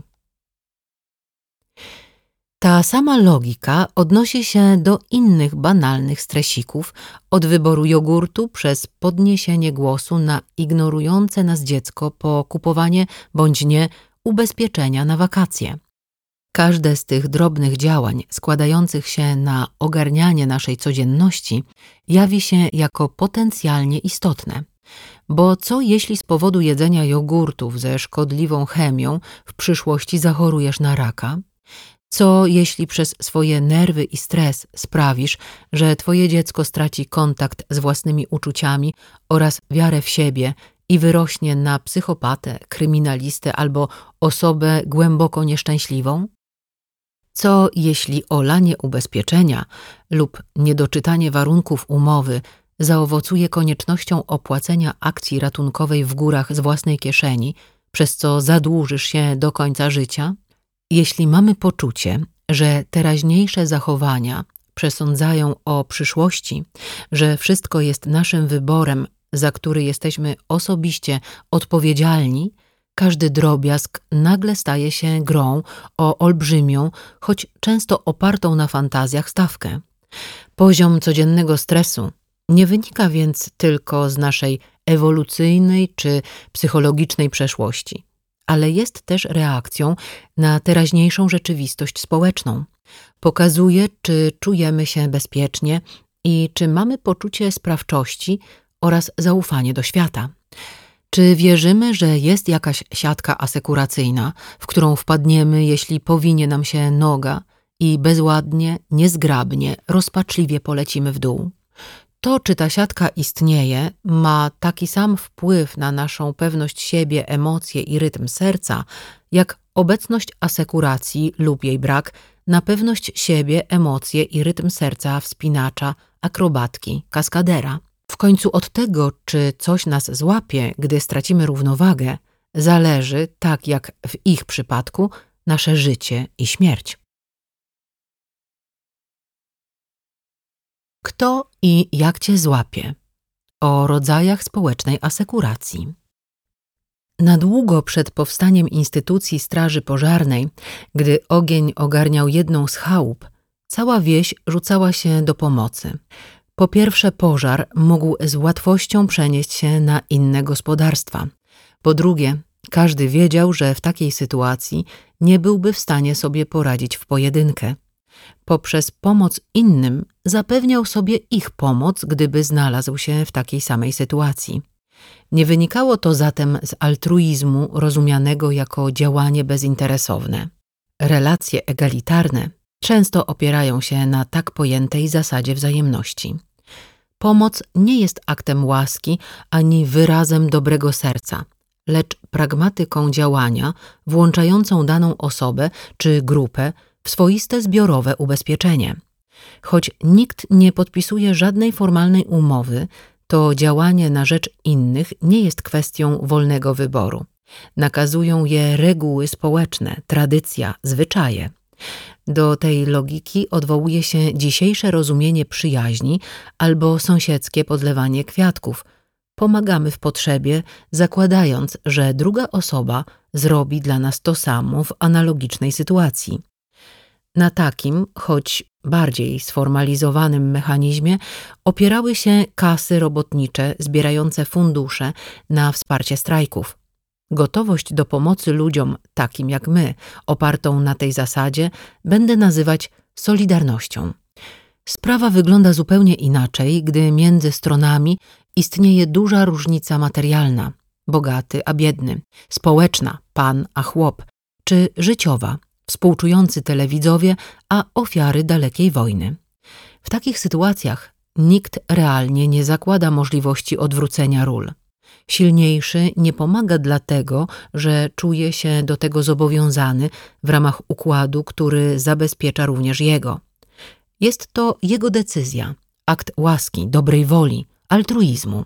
Ta sama logika odnosi się do innych banalnych stresików, od wyboru jogurtu przez podniesienie głosu na ignorujące nas dziecko po kupowanie bądź nie ubezpieczenia na wakacje. Każde z tych drobnych działań składających się na ogarnianie naszej codzienności jawi się jako potencjalnie istotne. Bo co jeśli z powodu jedzenia jogurtów ze szkodliwą chemią w przyszłości zachorujesz na raka? Co jeśli przez swoje nerwy i stres sprawisz, że twoje dziecko straci kontakt z własnymi uczuciami oraz wiarę w siebie i wyrośnie na psychopatę, kryminalistę albo osobę głęboko nieszczęśliwą? Co jeśli olanie ubezpieczenia lub niedoczytanie warunków umowy zaowocuje koniecznością opłacenia akcji ratunkowej w górach z własnej kieszeni, przez co zadłużysz się do końca życia? Jeśli mamy poczucie, że teraźniejsze zachowania przesądzają o przyszłości, że wszystko jest naszym wyborem, za który jesteśmy osobiście odpowiedzialni, każdy drobiazg nagle staje się grą o olbrzymią, choć często opartą na fantazjach stawkę. Poziom codziennego stresu nie wynika więc tylko z naszej ewolucyjnej czy psychologicznej przeszłości, ale jest też reakcją na teraźniejszą rzeczywistość społeczną. Pokazuje, czy czujemy się bezpiecznie i czy mamy poczucie sprawczości oraz zaufanie do świata. Czy wierzymy, że jest jakaś siatka asekuracyjna, w którą wpadniemy, jeśli powinie nam się noga i bezładnie, niezgrabnie, rozpaczliwie polecimy w dół? To, czy ta siatka istnieje, ma taki sam wpływ na naszą pewność siebie, emocje i rytm serca, jak obecność asekuracji lub jej brak na pewność siebie, emocje i rytm serca wspinacza, akrobatki, kaskadera. W końcu od tego, czy coś nas złapie, gdy stracimy równowagę, zależy, tak jak w ich przypadku, nasze życie i śmierć. Kto i jak cię złapie? O rodzajach społecznej asekuracji. Na długo przed powstaniem instytucji straży pożarnej, gdy ogień ogarniał jedną z chałup, cała wieś rzucała się do pomocy. Po pierwsze, pożar mógł z łatwością przenieść się na inne gospodarstwa. Po drugie, każdy wiedział, że w takiej sytuacji nie byłby w stanie sobie poradzić w pojedynkę. Poprzez pomoc innym zapewniał sobie ich pomoc, gdyby znalazł się w takiej samej sytuacji. Nie wynikało to zatem z altruizmu rozumianego jako działanie bezinteresowne. Relacje egalitarne często opierają się na tak pojętej zasadzie wzajemności. Pomoc nie jest aktem łaski ani wyrazem dobrego serca, lecz pragmatyką działania włączającą daną osobę czy grupę w swoiste zbiorowe ubezpieczenie. Choć nikt nie podpisuje żadnej formalnej umowy, to działanie na rzecz innych nie jest kwestią wolnego wyboru. Nakazują je reguły społeczne, tradycja, zwyczaje. Do tej logiki odwołuje się dzisiejsze rozumienie przyjaźni albo sąsiedzkie podlewanie kwiatków. Pomagamy w potrzebie, zakładając, że druga osoba zrobi dla nas to samo w analogicznej sytuacji. Na takim, choć bardziej sformalizowanym mechanizmie opierały się kasy robotnicze zbierające fundusze na wsparcie strajków. Gotowość do pomocy ludziom takim jak my, opartą na tej zasadzie, będę nazywać solidarnością. Sprawa wygląda zupełnie inaczej, gdy między stronami istnieje duża różnica materialna, bogaty a biedny, społeczna, pan a chłop, czy życiowa, współczujący telewidzowie, a ofiary dalekiej wojny. W takich sytuacjach nikt realnie nie zakłada możliwości odwrócenia ról. Silniejszy nie pomaga dlatego, że czuje się do tego zobowiązany w ramach układu, który zabezpiecza również jego. Jest to jego decyzja, akt łaski, dobrej woli, altruizmu.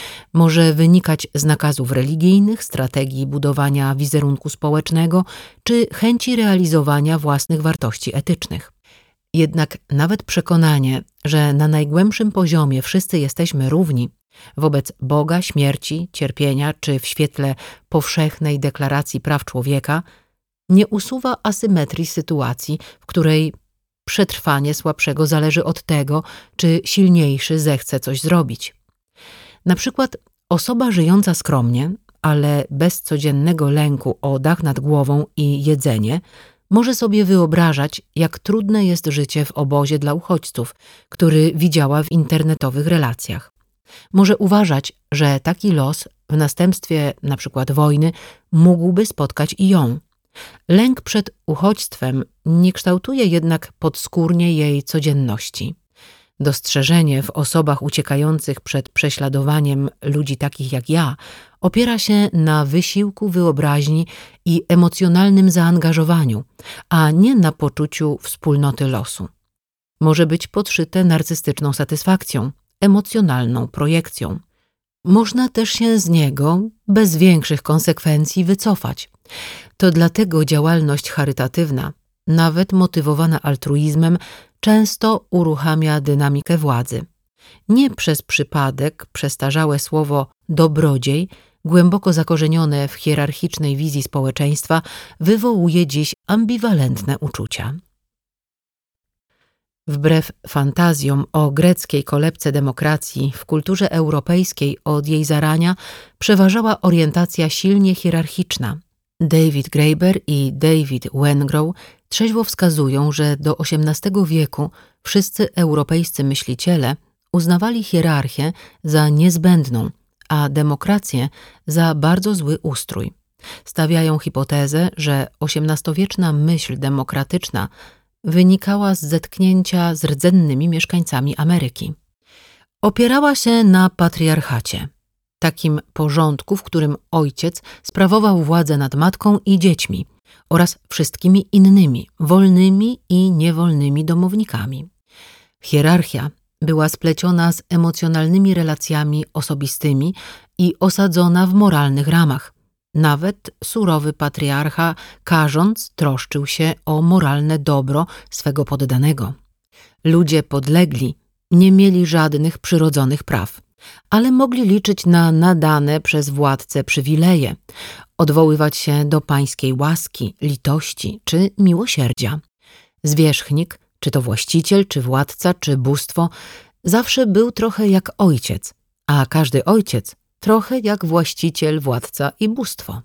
Może wynikać z nakazów religijnych, strategii budowania wizerunku społecznego czy chęci realizowania własnych wartości etycznych. Jednak nawet przekonanie, że na najgłębszym poziomie wszyscy jesteśmy równi, wobec Boga, śmierci, cierpienia czy w świetle powszechnej deklaracji praw człowieka, nie usuwa asymetrii sytuacji, w której przetrwanie słabszego zależy od tego, czy silniejszy zechce coś zrobić. Na przykład osoba żyjąca skromnie, ale bez codziennego lęku o dach nad głową i jedzenie, może sobie wyobrażać, jak trudne jest życie w obozie dla uchodźców, który widziała w internetowych relacjach. Może uważać, że taki los w następstwie np. wojny mógłby spotkać i ją. Lęk przed uchodźstwem nie kształtuje jednak podskórnie jej codzienności. Dostrzeżenie w osobach uciekających przed prześladowaniem ludzi takich jak ja opiera się na wysiłku wyobraźni i emocjonalnym zaangażowaniu, a nie na poczuciu wspólnoty losu. Może być podszyte narcystyczną satysfakcją, emocjonalną projekcją. Można też się z niego bez większych konsekwencji wycofać. To dlatego działalność charytatywna, nawet motywowana altruizmem, często uruchamia dynamikę władzy. Nie przez przypadek przestarzałe słowo dobrodziej, głęboko zakorzenione w hierarchicznej wizji społeczeństwa, wywołuje dziś ambiwalentne uczucia. Wbrew fantazjom o greckiej kolebce demokracji w kulturze europejskiej od jej zarania przeważała orientacja silnie hierarchiczna. David Graeber i David Wengrow trzeźwo wskazują, że do XVIII wieku wszyscy europejscy myśliciele uznawali hierarchię za niezbędną, a demokrację za bardzo zły ustrój. Stawiają hipotezę, że XVIII-wieczna myśl demokratyczna wynikała z zetknięcia z rdzennymi mieszkańcami Ameryki. Opierała się na patriarchacie, takim porządku, w którym ojciec sprawował władzę nad matką i dziećmi, oraz wszystkimi innymi wolnymi i niewolnymi domownikami. Hierarchia była spleciona z emocjonalnymi relacjami osobistymi i osadzona w moralnych ramach. Nawet surowy patriarcha, karząc, troszczył się o moralne dobro swego poddanego. Ludzie podlegli nie mieli żadnych przyrodzonych praw, ale mogli liczyć na nadane przez władcę przywileje, odwoływać się do pańskiej łaski, litości czy miłosierdzia. Zwierzchnik, czy to właściciel, czy władca, czy bóstwo, zawsze był trochę jak ojciec, a każdy ojciec trochę jak właściciel, władca i bóstwo.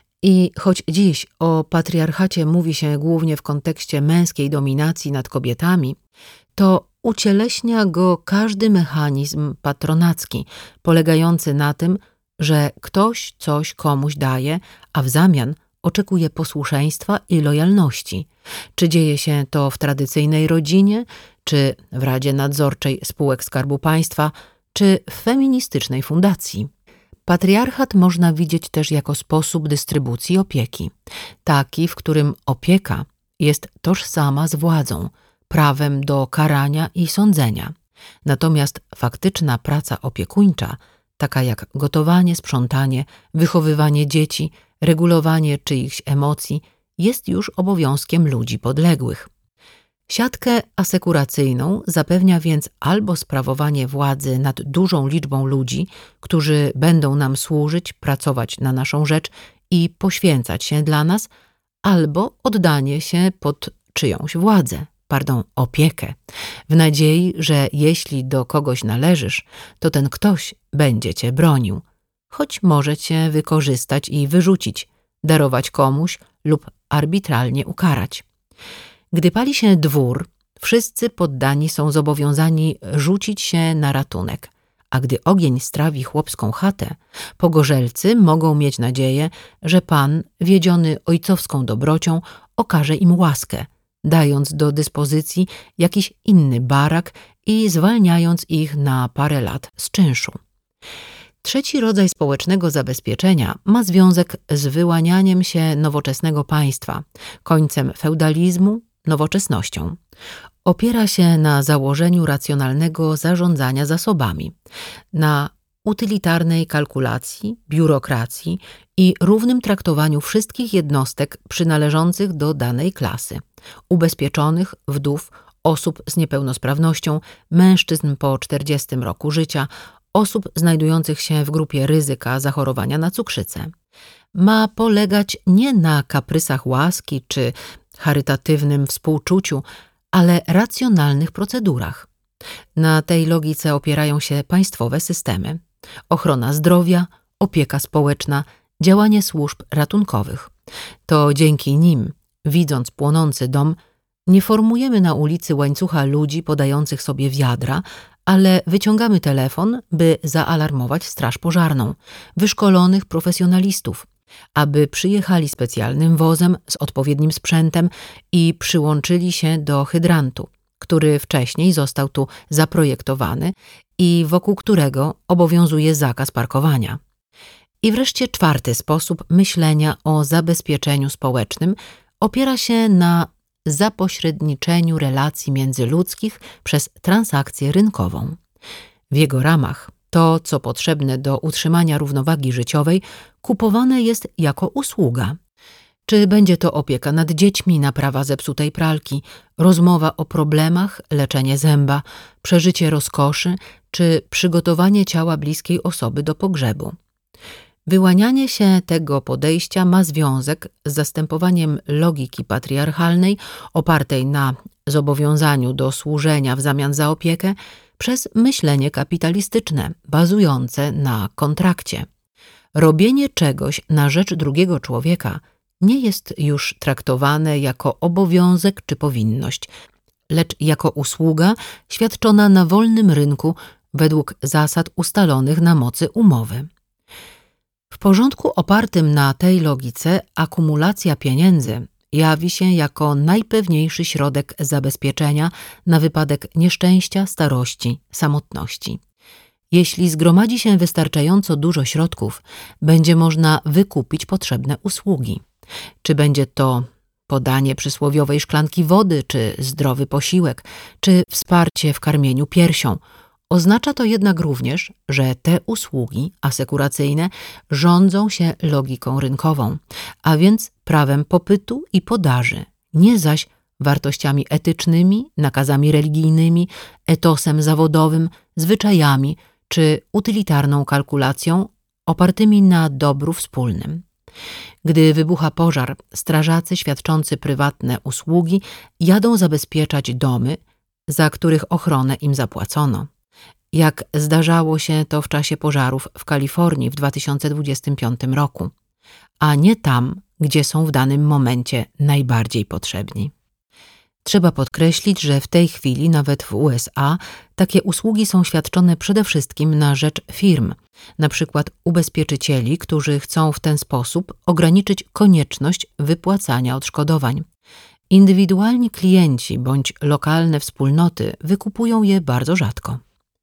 I choć dziś o patriarchacie mówi się głównie w kontekście męskiej dominacji nad kobietami, to ucieleśnia go każdy mechanizm patronacki, polegający na tym, że ktoś coś komuś daje, a w zamian oczekuje posłuszeństwa i lojalności. Czy dzieje się to w tradycyjnej rodzinie, czy w Radzie Nadzorczej spółek Skarbu Państwa, czy w feministycznej fundacji. Patriarchat można widzieć też jako sposób dystrybucji opieki, taki, w którym opieka jest tożsama z władzą, prawem do karania i sądzenia. Natomiast faktyczna praca opiekuńcza, taka jak gotowanie, sprzątanie, wychowywanie dzieci, regulowanie czyichś emocji, jest już obowiązkiem ludzi podległych. Siatkę asekuracyjną zapewnia więc albo sprawowanie władzy nad dużą liczbą ludzi, którzy będą nam służyć, pracować na naszą rzecz i poświęcać się dla nas, albo oddanie się pod czyjąś władzę, opiekę, w nadziei, że jeśli do kogoś należysz, to ten ktoś będzie cię bronił, choć może cię wykorzystać i wyrzucić, darować komuś lub arbitralnie ukarać. Gdy pali się dwór, wszyscy poddani są zobowiązani rzucić się na ratunek, a gdy ogień strawi chłopską chatę, pogorzelcy mogą mieć nadzieję, że Pan, wiedziony ojcowską dobrocią, okaże im łaskę, dając do dyspozycji jakiś inny barak i zwalniając ich na parę lat z czynszu. Trzeci rodzaj społecznego zabezpieczenia ma związek z wyłanianiem się nowoczesnego państwa, końcem feudalizmu, nowoczesnością. Opiera się na założeniu racjonalnego zarządzania zasobami, na utylitarnej kalkulacji, biurokracji i równym traktowaniu wszystkich jednostek przynależących do danej klasy, ubezpieczonych, wdów, osób z niepełnosprawnością, mężczyzn po 40 roku życia, osób znajdujących się w grupie ryzyka zachorowania na cukrzycę. Ma polegać nie na kaprysach łaski czy charytatywnym współczuciu, ale racjonalnych procedurach. Na tej logice opierają się państwowe systemy: ochrona zdrowia, opieka społeczna, działanie służb ratunkowych. To dzięki nim, widząc płonący dom, nie formujemy na ulicy łańcucha ludzi podających sobie wiadra, ale wyciągamy telefon, by zaalarmować straż pożarną, wyszkolonych profesjonalistów, aby przyjechali specjalnym wozem z odpowiednim sprzętem i przyłączyli się do hydrantu, który wcześniej został tu zaprojektowany i wokół którego obowiązuje zakaz parkowania. I wreszcie czwarty sposób myślenia o zabezpieczeniu społecznym opiera się na zapośredniczeniu relacji międzyludzkich przez transakcję rynkową. W jego ramach to, co potrzebne do utrzymania równowagi życiowej, kupowane jest jako usługa. Czy będzie to opieka nad dziećmi, naprawa zepsutej pralki, rozmowa o problemach, leczenie zęba, przeżycie rozkoszy, czy przygotowanie ciała bliskiej osoby do pogrzebu. Wyłanianie się tego podejścia ma związek z zastępowaniem logiki patriarchalnej opartej na zobowiązaniu do służenia w zamian za opiekę przez myślenie kapitalistyczne, bazujące na kontrakcie. Robienie czegoś na rzecz drugiego człowieka nie jest już traktowane jako obowiązek czy powinność, lecz jako usługa świadczona na wolnym rynku według zasad ustalonych na mocy umowy. W porządku opartym na tej logice akumulacja pieniędzy jawi się jako najpewniejszy środek zabezpieczenia na wypadek nieszczęścia, starości, samotności. Jeśli zgromadzi się wystarczająco dużo środków, będzie można wykupić potrzebne usługi. Czy będzie to podanie przysłowiowej szklanki wody, czy zdrowy posiłek, czy wsparcie w karmieniu piersią. Oznacza to jednak również, że te usługi asekuracyjne rządzą się logiką rynkową, a więc prawem popytu i podaży, nie zaś wartościami etycznymi, nakazami religijnymi, etosem zawodowym, zwyczajami czy utylitarną kalkulacją opartymi na dobru wspólnym. Gdy wybucha pożar, strażacy świadczący prywatne usługi jadą zabezpieczać domy, za których ochronę im zapłacono. Jak zdarzało się to w czasie pożarów w Kalifornii w 2025 roku, a nie tam, gdzie są w danym momencie najbardziej potrzebni. Trzeba podkreślić, że w tej chwili nawet w USA takie usługi są świadczone przede wszystkim na rzecz firm, na przykład ubezpieczycieli, którzy chcą w ten sposób ograniczyć konieczność wypłacania odszkodowań. Indywidualni klienci bądź lokalne wspólnoty wykupują je bardzo rzadko.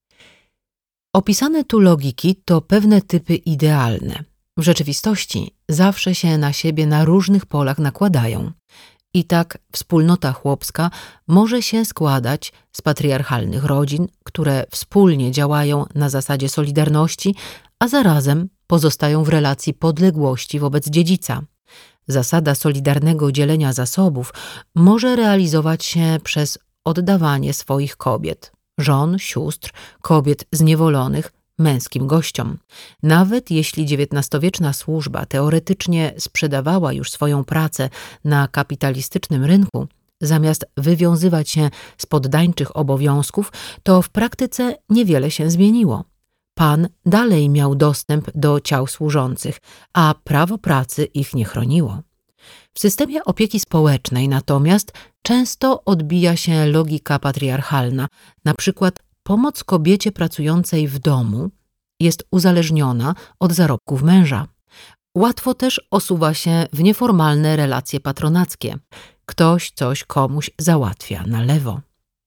Opisane tu logiki to pewne typy idealne. W rzeczywistości zawsze się na siebie na różnych polach nakładają. I tak wspólnota chłopska może się składać z patriarchalnych rodzin, które wspólnie działają na zasadzie solidarności, a zarazem pozostają w relacji podległości wobec dziedzica. Zasada solidarnego dzielenia zasobów może realizować się przez oddawanie swoich kobiet, żon, sióstr, kobiet zniewolonych męskim gościom. Nawet jeśli XIX-wieczna służba teoretycznie sprzedawała już swoją pracę na kapitalistycznym rynku, zamiast wywiązywać się z poddańczych obowiązków, to w praktyce niewiele się zmieniło. Pan dalej miał dostęp do ciał służących, a prawo pracy ich nie chroniło. W systemie opieki społecznej natomiast często odbija się logika patriarchalna, na przykład pomoc kobiecie pracującej w domu jest uzależniona od zarobków męża. Łatwo też osuwa się w nieformalne relacje patronackie. Ktoś coś komuś załatwia na lewo.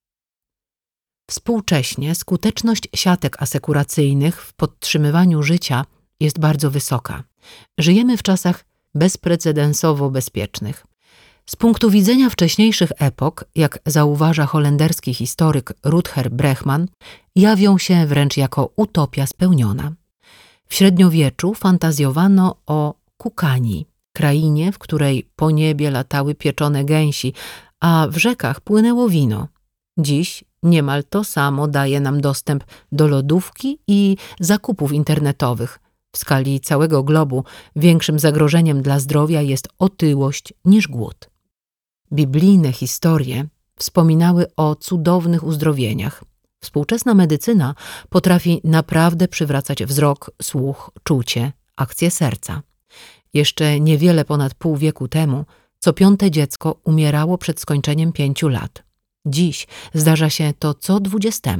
Współcześnie skuteczność siatek asekuracyjnych w podtrzymywaniu życia jest bardzo wysoka. Żyjemy w czasach bezprecedensowo bezpiecznych. Z punktu widzenia wcześniejszych epok, jak zauważa holenderski historyk Rutger Bregman, jawią się wręcz jako utopia spełniona. W średniowieczu fantazjowano o Kukani, krainie, w której po niebie latały pieczone gęsi, a w rzekach płynęło wino. Dziś niemal to samo daje nam dostęp do lodówki i zakupów internetowych. W skali całego globu większym zagrożeniem dla zdrowia jest otyłość niż głód. Biblijne historie wspominały o cudownych uzdrowieniach. Współczesna medycyna potrafi naprawdę przywracać wzrok, słuch, czucie, akcję serca. Jeszcze niewiele ponad pół wieku temu co 5. dziecko umierało przed skończeniem 5 lat. Dziś zdarza się to co 20.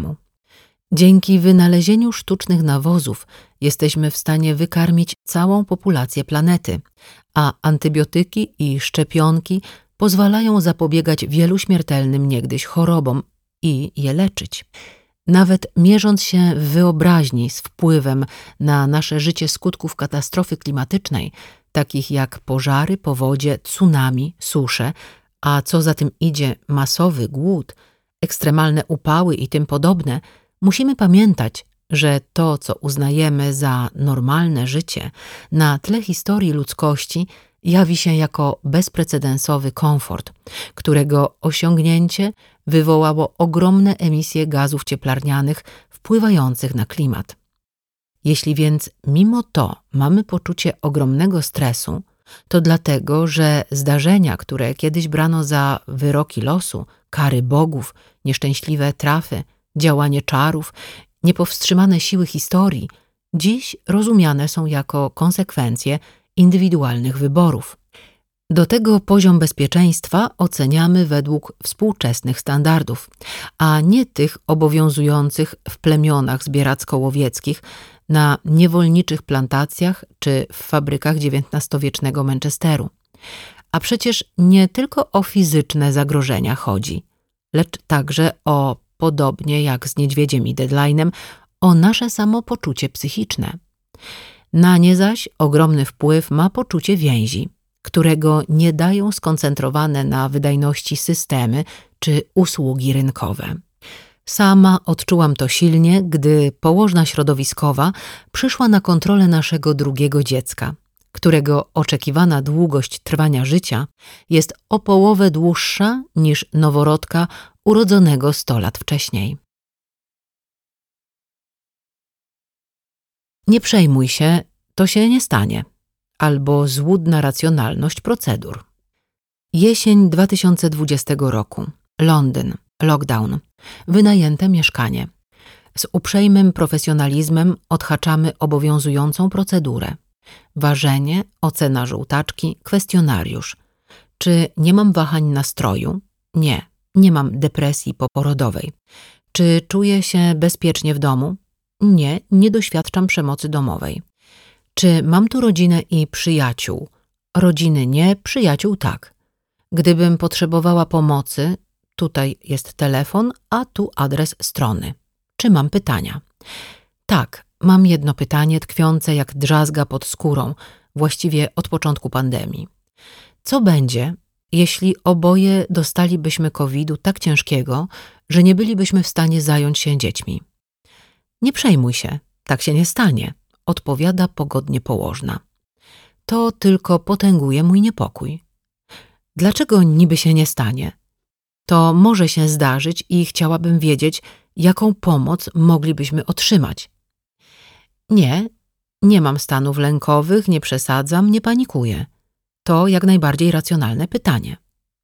Dzięki wynalezieniu sztucznych nawozów jesteśmy w stanie wykarmić całą populację planety, a antybiotyki i szczepionki pozwalają zapobiegać wielu śmiertelnym niegdyś chorobom i je leczyć. Nawet mierząc się w wyobraźni z wpływem na nasze życie skutków katastrofy klimatycznej, takich jak pożary, powodzie, tsunami, susze, a co za tym idzie masowy głód, ekstremalne upały i tym podobne, musimy pamiętać, że to, co uznajemy za normalne życie, na tle historii ludzkości jawi się jako bezprecedensowy komfort, którego osiągnięcie wywołało ogromne emisje gazów cieplarnianych wpływających na klimat. Jeśli więc mimo to mamy poczucie ogromnego stresu, to dlatego, że zdarzenia, które kiedyś brano za wyroki losu, kary bogów, nieszczęśliwe trafy, działanie czarów, niepowstrzymane siły historii, dziś rozumiane są jako konsekwencje indywidualnych wyborów. Do tego poziom bezpieczeństwa oceniamy według współczesnych standardów, a nie tych obowiązujących w plemionach zbieracko-łowieckich, na niewolniczych plantacjach czy w fabrykach XIX-wiecznego Manchesteru. A przecież nie tylko o fizyczne zagrożenia chodzi, lecz także o, podobnie jak z niedźwiedziem i deadline'em, o nasze samopoczucie psychiczne. Na nie zaś ogromny wpływ ma poczucie więzi. którego nie dają skoncentrowane na wydajności systemy czy usługi rynkowe. Sama odczułam to silnie, gdy położna środowiskowa przyszła na kontrolę naszego drugiego dziecka, którego oczekiwana długość trwania życia jest o połowę dłuższa niż noworodka urodzonego 100 lat wcześniej. Nie przejmuj się, to się nie stanie. Albo złudna racjonalność procedur. Jesień 2020 roku. Londyn. Lockdown. Wynajęte mieszkanie. Z uprzejmym profesjonalizmem odhaczamy obowiązującą procedurę. Ważenie, ocena żółtaczki, kwestionariusz. Czy nie mam wahań nastroju? Nie, nie mam depresji poporodowej. Czy czuję się bezpiecznie w domu? Nie, nie doświadczam przemocy domowej. Czy mam tu rodzinę i przyjaciół? Rodziny nie, przyjaciół tak. Gdybym potrzebowała pomocy, tutaj jest telefon, a tu adres strony. Czy mam pytania? Tak, mam jedno pytanie tkwiące jak drzazga pod skórą, właściwie od początku pandemii. Co będzie, jeśli oboje dostalibyśmy COVID-u tak ciężkiego, że nie bylibyśmy w stanie zająć się dziećmi? Nie przejmuj się, tak się nie stanie, odpowiada pogodnie położna. To tylko potęguje mój niepokój. Dlaczego niby się nie stanie? To może się zdarzyć i chciałabym wiedzieć, jaką pomoc moglibyśmy otrzymać. Nie, nie mam stanów lękowych, nie przesadzam, nie panikuję. To jak najbardziej racjonalne pytanie.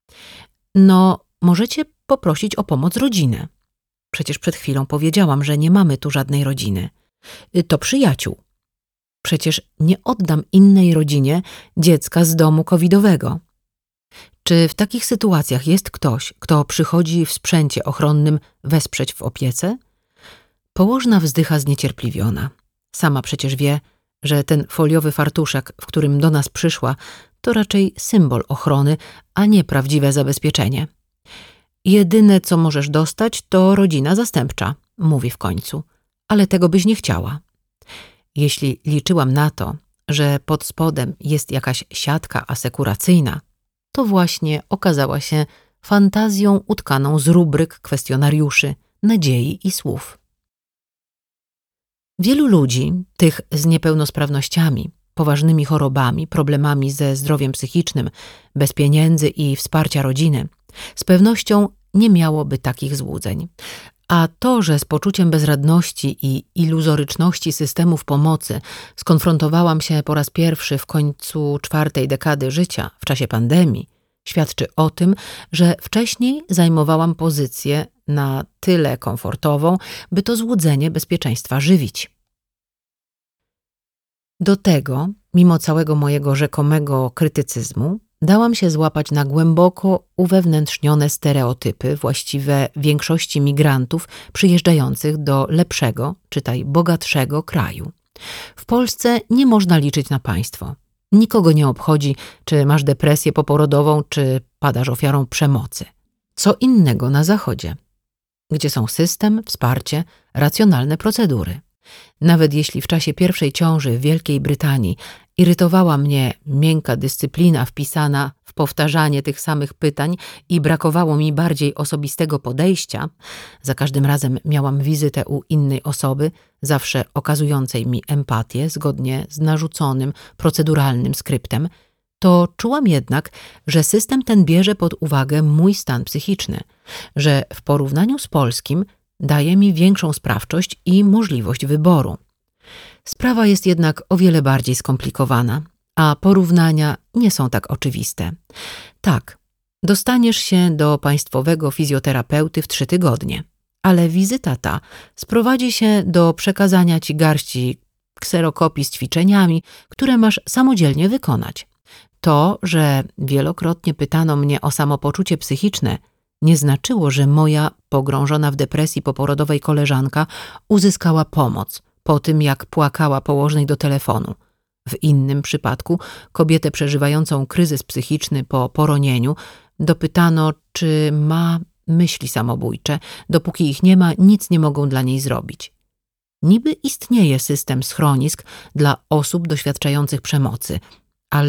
No, możecie poprosić o pomoc rodzinę. Przecież przed chwilą powiedziałam, że nie mamy tu żadnej rodziny. To przyjaciół. Przecież nie oddam innej rodzinie dziecka z domu covidowego. Czy w takich sytuacjach jest ktoś, kto przychodzi w sprzęcie ochronnym wesprzeć w opiece? Położna wzdycha zniecierpliwiona. Sama przecież wie, że ten foliowy fartuszek, w którym do nas przyszła, to raczej symbol ochrony, a nie prawdziwe zabezpieczenie. Jedyne, co możesz dostać, to rodzina zastępcza, mówi w końcu, ale tego byś nie chciała. Jeśli liczyłam na to, że pod spodem jest jakaś siatka asekuracyjna, to właśnie okazała się fantazją utkaną z rubryk kwestionariuszy, nadziei i słów. Wielu ludzi, tych z niepełnosprawnościami, poważnymi chorobami, problemami ze zdrowiem psychicznym, bez pieniędzy i wsparcia rodziny, z pewnością nie miałoby takich złudzeń. A to, że z poczuciem bezradności i iluzoryczności systemów pomocy skonfrontowałam się po raz pierwszy w końcu 4. dekady życia, w czasie pandemii, świadczy o tym, że wcześniej zajmowałam pozycję na tyle komfortową, by to złudzenie bezpieczeństwa żywić. Do tego, mimo całego mojego rzekomego krytycyzmu, dałam się złapać na głęboko uwewnętrznione stereotypy właściwe większości migrantów przyjeżdżających do lepszego, czytaj bogatszego kraju. W Polsce nie można liczyć na państwo. Nikogo nie obchodzi, czy masz depresję poporodową, czy padasz ofiarą przemocy. Co innego na Zachodzie, gdzie są system, wsparcie, racjonalne procedury. Nawet jeśli w czasie pierwszej ciąży w Wielkiej Brytanii irytowała mnie miękka dyscyplina wpisana w powtarzanie tych samych pytań i brakowało mi bardziej osobistego podejścia, za każdym razem miałam wizytę u innej osoby, zawsze okazującej mi empatię zgodnie z narzuconym, proceduralnym skryptem, to czułam jednak, że system ten bierze pod uwagę mój stan psychiczny, że w porównaniu z polskim daje mi większą sprawczość i możliwość wyboru. Sprawa jest jednak o wiele bardziej skomplikowana, a porównania nie są tak oczywiste. Tak, dostaniesz się do państwowego fizjoterapeuty w 3 tygodnie, ale wizyta ta sprowadzi się do przekazania ci garści kserokopii z ćwiczeniami, które masz samodzielnie wykonać. To, że wielokrotnie pytano mnie o samopoczucie psychiczne, nie znaczyło, że moja pogrążona w depresji poporodowej koleżanka uzyskała pomoc po tym, jak płakała położnej do telefonu. W innym przypadku kobietę przeżywającą kryzys psychiczny po poronieniu dopytano, czy ma myśli samobójcze. Dopóki ich nie ma, nic nie mogą dla niej zrobić. Niby istnieje system schronisk dla osób doświadczających przemocy, ale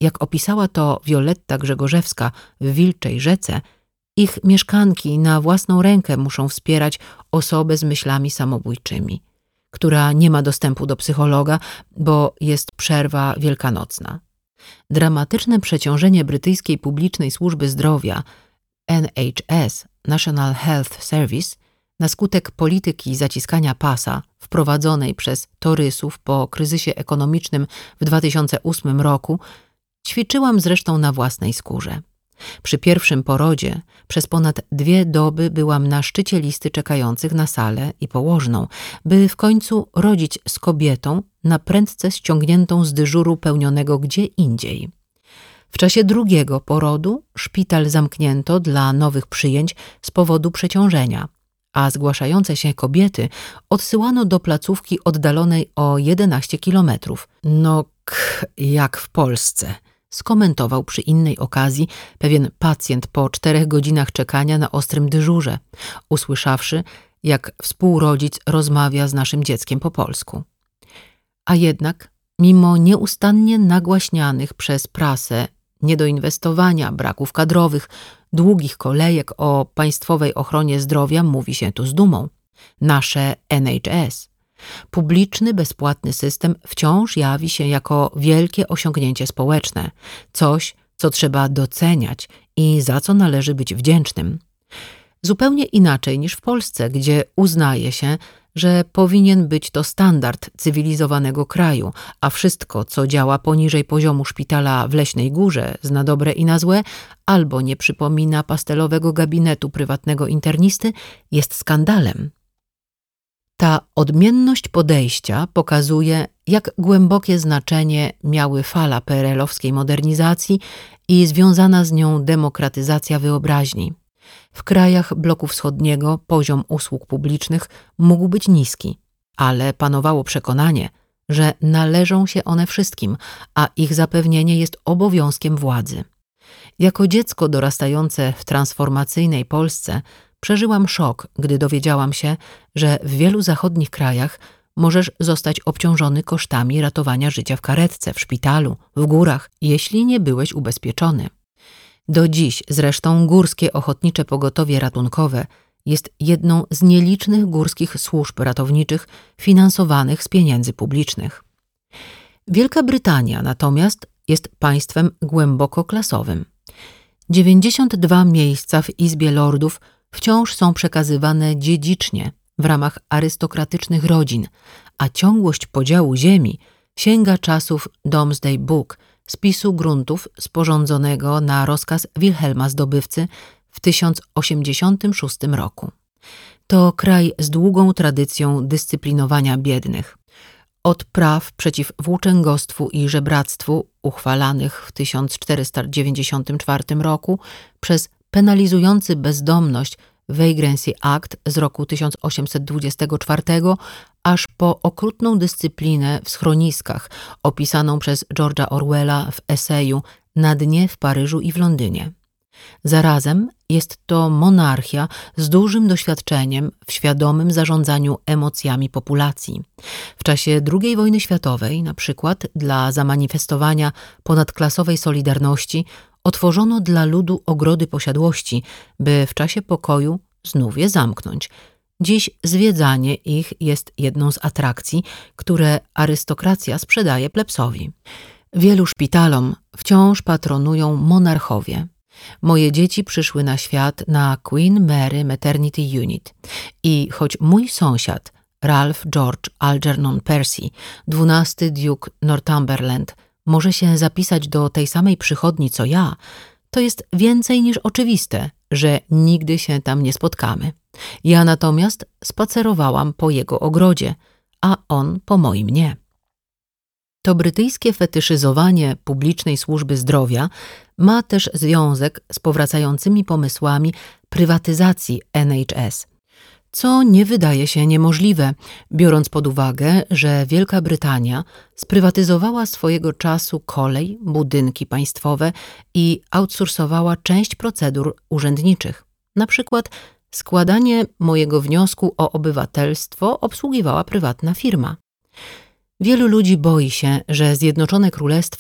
Jak opisała to Wioletta Grzegorzewska w Wilczej Rzece, ich mieszkanki na własną rękę muszą wspierać osobę z myślami samobójczymi, która nie ma dostępu do psychologa, bo jest przerwa wielkanocna. Dramatyczne przeciążenie brytyjskiej publicznej służby zdrowia NHS, National Health Service, na skutek polityki zaciskania pasa wprowadzonej przez torysów po kryzysie ekonomicznym w 2008 roku, ćwiczyłam zresztą na własnej skórze. Przy pierwszym porodzie przez ponad 2 doby byłam na szczycie listy czekających na salę i położną, by w końcu rodzić z kobietą na prędce ściągniętą z dyżuru pełnionego gdzie indziej. W czasie drugiego porodu szpital zamknięto dla nowych przyjęć z powodu przeciążenia, a zgłaszające się kobiety odsyłano do placówki oddalonej o 11 kilometrów. Jak w Polsce, skomentował przy innej okazji pewien pacjent po 4 godzinach czekania na ostrym dyżurze, usłyszawszy, jak współrodzic rozmawia z naszym dzieckiem po polsku. A jednak, mimo nieustannie nagłaśnianych przez prasę niedoinwestowania, braków kadrowych, długich kolejek o państwowej ochronie zdrowia, mówi się tu z dumą: nasze NHS. Publiczny, bezpłatny system wciąż jawi się jako wielkie osiągnięcie społeczne, coś, co trzeba doceniać i za co należy być wdzięcznym. Zupełnie inaczej niż w Polsce, gdzie uznaje się, że powinien być to standard cywilizowanego kraju, a wszystko, co działa poniżej poziomu szpitala w Leśnej Górze, zna dobre i na złe, albo nie przypomina pastelowego gabinetu prywatnego internisty, jest skandalem. Ta odmienność podejścia pokazuje, jak głębokie znaczenie miały fala PRL-owskiej modernizacji i związana z nią demokratyzacja wyobraźni. W krajach bloku wschodniego poziom usług publicznych mógł być niski, ale panowało przekonanie, że należą się one wszystkim, a ich zapewnienie jest obowiązkiem władzy. Jako dziecko dorastające w transformacyjnej Polsce przeżyłam szok, gdy dowiedziałam się, że w wielu zachodnich krajach możesz zostać obciążony kosztami ratowania życia w karetce, w szpitalu, w górach, jeśli nie byłeś ubezpieczony. Do dziś zresztą Górskie Ochotnicze Pogotowie Ratunkowe jest jedną z nielicznych górskich służb ratowniczych finansowanych z pieniędzy publicznych. Wielka Brytania natomiast jest państwem głęboko klasowym. 92 miejsca w Izbie Lordów wciąż są przekazywane dziedzicznie w ramach arystokratycznych rodzin, a ciągłość podziału ziemi sięga czasów Domesday Book, spisu gruntów sporządzonego na rozkaz Wilhelma Zdobywcy w 1086 roku. To kraj z długą tradycją dyscyplinowania biednych. Od praw przeciw włóczęgostwu i żebractwu uchwalanych w 1494 roku przez penalizujący bezdomność Vagrancy Act z roku 1824, aż po okrutną dyscyplinę w schroniskach opisaną przez George'a Orwella w eseju Na dnie w Paryżu i w Londynie. Zarazem jest to monarchia z dużym doświadczeniem w świadomym zarządzaniu emocjami populacji. W czasie II wojny światowej, na przykład dla zamanifestowania ponadklasowej solidarności, otworzono dla ludu ogrody posiadłości, by w czasie pokoju znów je zamknąć. Dziś zwiedzanie ich jest jedną z atrakcji, które arystokracja sprzedaje plebsowi. Wielu szpitalom wciąż patronują monarchowie. Moje dzieci przyszły na świat na Queen Mary Maternity Unit i choć mój sąsiad Ralph George Algernon Percy, 12 Duke Northumberland, może się zapisać do tej samej przychodni co ja, to jest więcej niż oczywiste, że nigdy się tam nie spotkamy. Ja natomiast spacerowałam po jego ogrodzie, a on po moim nie. To brytyjskie fetyszyzowanie publicznej służby zdrowia ma też związek z powracającymi pomysłami prywatyzacji NHS, co nie wydaje się niemożliwe, biorąc pod uwagę, że Wielka Brytania sprywatyzowała swojego czasu kolej, budynki państwowe i outsourcowała część procedur urzędniczych. Na przykład składanie mojego wniosku o obywatelstwo obsługiwała prywatna firma. Wielu ludzi boi się, że Zjednoczone Królestwo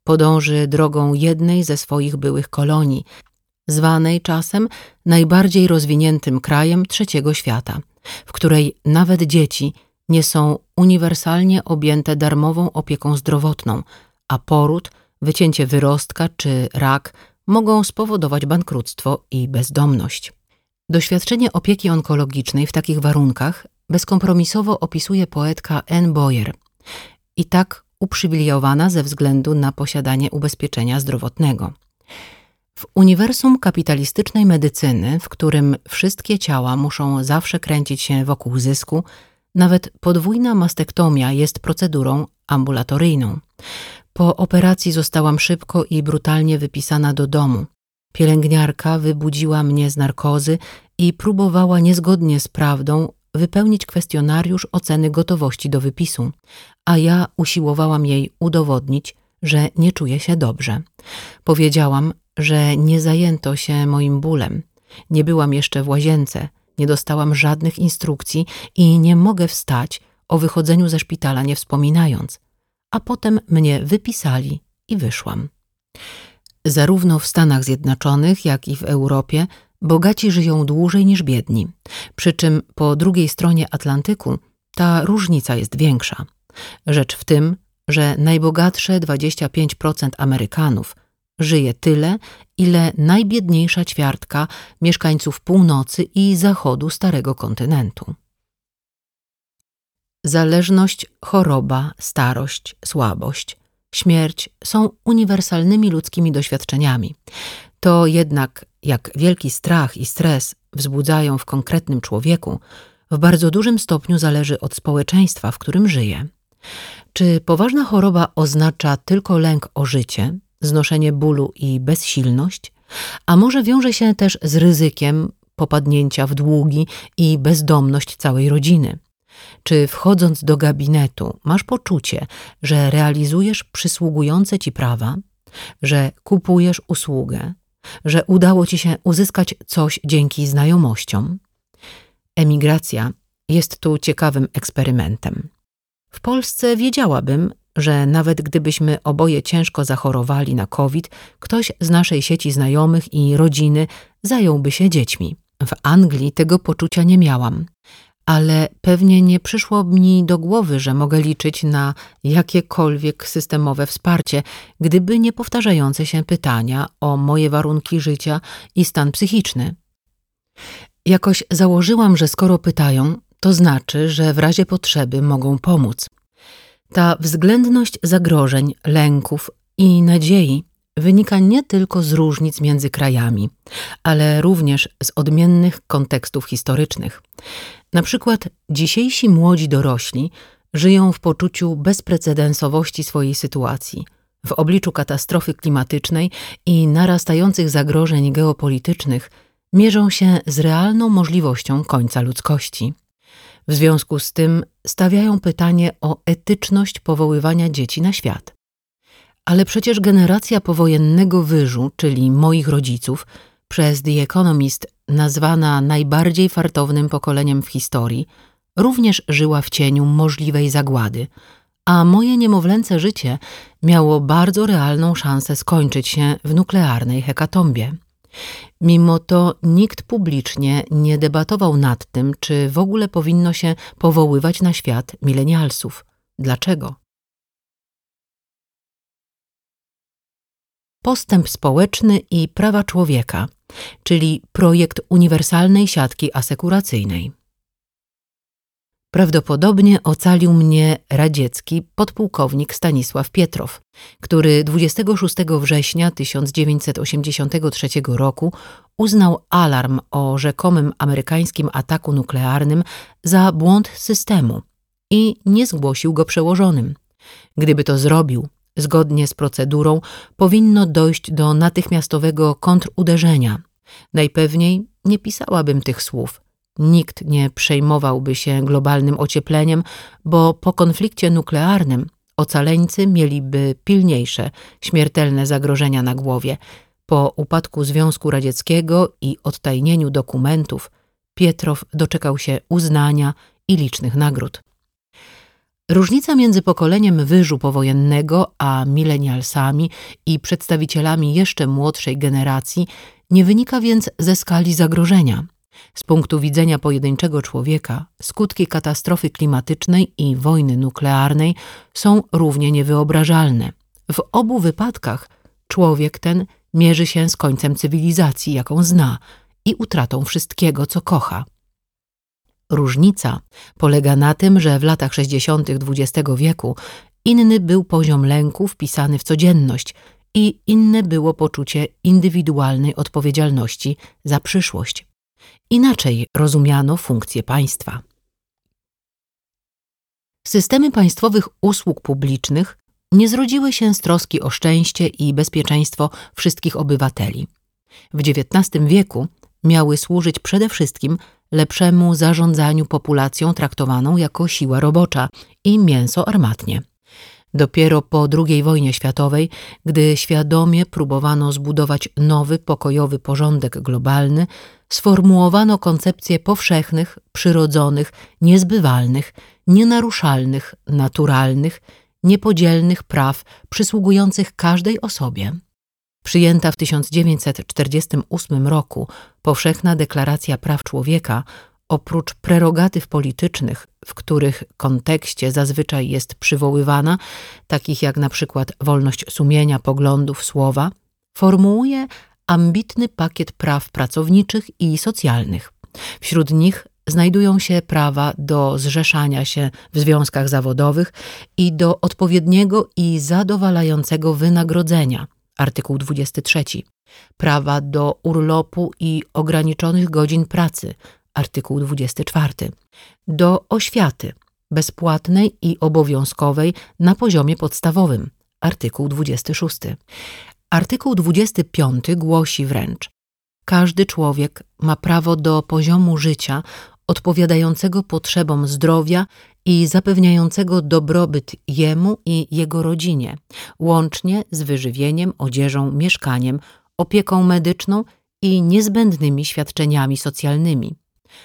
podąży drogą jednej ze swoich byłych kolonii, zwanej czasem najbardziej rozwiniętym krajem trzeciego świata, w której nawet dzieci nie są uniwersalnie objęte darmową opieką zdrowotną, a poród, wycięcie wyrostka czy rak mogą spowodować bankructwo i bezdomność. Doświadczenie opieki onkologicznej w takich warunkach bezkompromisowo opisuje poetka Anne Boyer, i tak uprzywilejowana ze względu na posiadanie ubezpieczenia zdrowotnego. W uniwersum kapitalistycznej medycyny, w którym wszystkie ciała muszą zawsze kręcić się wokół zysku, nawet podwójna mastektomia jest procedurą ambulatoryjną. Po operacji zostałam szybko i brutalnie wypisana do domu. Pielęgniarka wybudziła mnie z narkozy i próbowała niezgodnie z prawdą wypełnić kwestionariusz oceny gotowości do wypisu, a ja usiłowałam jej udowodnić, że nie czuję się dobrze. Powiedziałam, że nie zajęto się moim bólem. Nie byłam jeszcze w łazience, nie dostałam żadnych instrukcji i nie mogę wstać, o wychodzeniu ze szpitala nie wspominając. A potem mnie wypisali i wyszłam. Zarówno w Stanach Zjednoczonych, jak i w Europie bogaci żyją dłużej niż biedni, przy czym po drugiej stronie Atlantyku ta różnica jest większa. Rzecz w tym, że najbogatsze 25% Amerykanów żyje tyle, ile najbiedniejsza ćwiartka mieszkańców północy i zachodu Starego Kontynentu. Zależność, choroba, starość, słabość, śmierć są uniwersalnymi ludzkimi doświadczeniami. To jednak, jak wielki strach i stres wzbudzają w konkretnym człowieku, w bardzo dużym stopniu zależy od społeczeństwa, w którym żyje. Czy poważna choroba oznacza tylko lęk o życie, znoszenie bólu i bezsilność, a może wiąże się też z ryzykiem popadnięcia w długi i bezdomność całej rodziny? Czy wchodząc do gabinetu masz poczucie, że realizujesz przysługujące ci prawa, że kupujesz usługę, że udało ci się uzyskać coś dzięki znajomościom? Emigracja jest tu ciekawym eksperymentem. W Polsce wiedziałabym, że nawet gdybyśmy oboje ciężko zachorowali na COVID, ktoś z naszej sieci znajomych i rodziny zająłby się dziećmi. W Anglii tego poczucia nie miałam, ale pewnie nie przyszło mi do głowy, że mogę liczyć na jakiekolwiek systemowe wsparcie, gdyby nie powtarzające się pytania o moje warunki życia i stan psychiczny. Jakoś założyłam, że skoro pytają, to znaczy, że w razie potrzeby mogą pomóc. Ta względność zagrożeń, lęków i nadziei wynika nie tylko z różnic między krajami, ale również z odmiennych kontekstów historycznych. Na przykład dzisiejsi młodzi dorośli żyją w poczuciu bezprecedensowości swojej sytuacji, w obliczu katastrofy klimatycznej i narastających zagrożeń geopolitycznych mierzą się z realną możliwością końca ludzkości. W związku z tym stawiają pytanie o etyczność powoływania dzieci na świat. Ale przecież generacja powojennego wyżu, czyli moich rodziców, przez The Economist nazwana najbardziej fartownym pokoleniem w historii, również żyła w cieniu możliwej zagłady, a moje niemowlęce życie miało bardzo realną szansę skończyć się w nuklearnej hekatombie. Mimo to nikt publicznie nie debatował nad tym, czy w ogóle powinno się powoływać na świat milenialsów. Dlaczego? Postęp społeczny i prawa człowieka, czyli projekt uniwersalnej siatki asekuracyjnej. Prawdopodobnie ocalił mnie radziecki podpułkownik Stanisław Pietrow, który 26 września 1983 roku uznał alarm o rzekomym amerykańskim ataku nuklearnym za błąd systemu i nie zgłosił go przełożonym. Gdyby to zrobił, zgodnie z procedurą powinno dojść do natychmiastowego kontruderzenia. Najpewniej nie pisałabym tych słów. Nikt nie przejmowałby się globalnym ociepleniem, bo po konflikcie nuklearnym ocaleńcy mieliby pilniejsze, śmiertelne zagrożenia na głowie. Po upadku Związku Radzieckiego i odtajnieniu dokumentów Pietrow doczekał się uznania i licznych nagród. Różnica między pokoleniem wyżu powojennego a milenialsami i przedstawicielami jeszcze młodszej generacji nie wynika więc ze skali zagrożenia. Z punktu widzenia pojedynczego człowieka skutki katastrofy klimatycznej i wojny nuklearnej są równie niewyobrażalne. W obu wypadkach człowiek ten mierzy się z końcem cywilizacji, jaką zna, i utratą wszystkiego, co kocha. Różnica polega na tym, że w latach 60. XX wieku inny był poziom lęku wpisany w codzienność i inne było poczucie indywidualnej odpowiedzialności za przyszłość. Inaczej rozumiano funkcję państwa. Systemy państwowych usług publicznych nie zrodziły się z troski o szczęście i bezpieczeństwo wszystkich obywateli. W XIX wieku miały służyć przede wszystkim lepszemu zarządzaniu populacją traktowaną jako siła robocza i mięso armatnie. Dopiero po II wojnie światowej, gdy świadomie próbowano zbudować nowy, pokojowy porządek globalny, sformułowano koncepcje powszechnych, przyrodzonych, niezbywalnych, nienaruszalnych, naturalnych, niepodzielnych praw przysługujących każdej osobie. Przyjęta w 1948 roku Powszechna Deklaracja Praw Człowieka, oprócz prerogatyw politycznych, w których kontekście zazwyczaj jest przywoływana, takich jak na przykład wolność sumienia, poglądów, słowa, formułuje ambitny pakiet praw pracowniczych i socjalnych. Wśród nich znajdują się prawa do zrzeszania się w związkach zawodowych i do odpowiedniego i zadowalającego wynagrodzenia, artykuł 23, prawa do urlopu i ograniczonych godzin pracy, artykuł 24, do oświaty bezpłatnej i obowiązkowej na poziomie podstawowym, artykuł 26. Artykuł 25 głosi wręcz: każdy człowiek ma prawo do poziomu życia odpowiadającego potrzebom zdrowia i zapewniającego dobrobyt jemu i jego rodzinie, łącznie z wyżywieniem, odzieżą, mieszkaniem, opieką medyczną i niezbędnymi świadczeniami socjalnymi,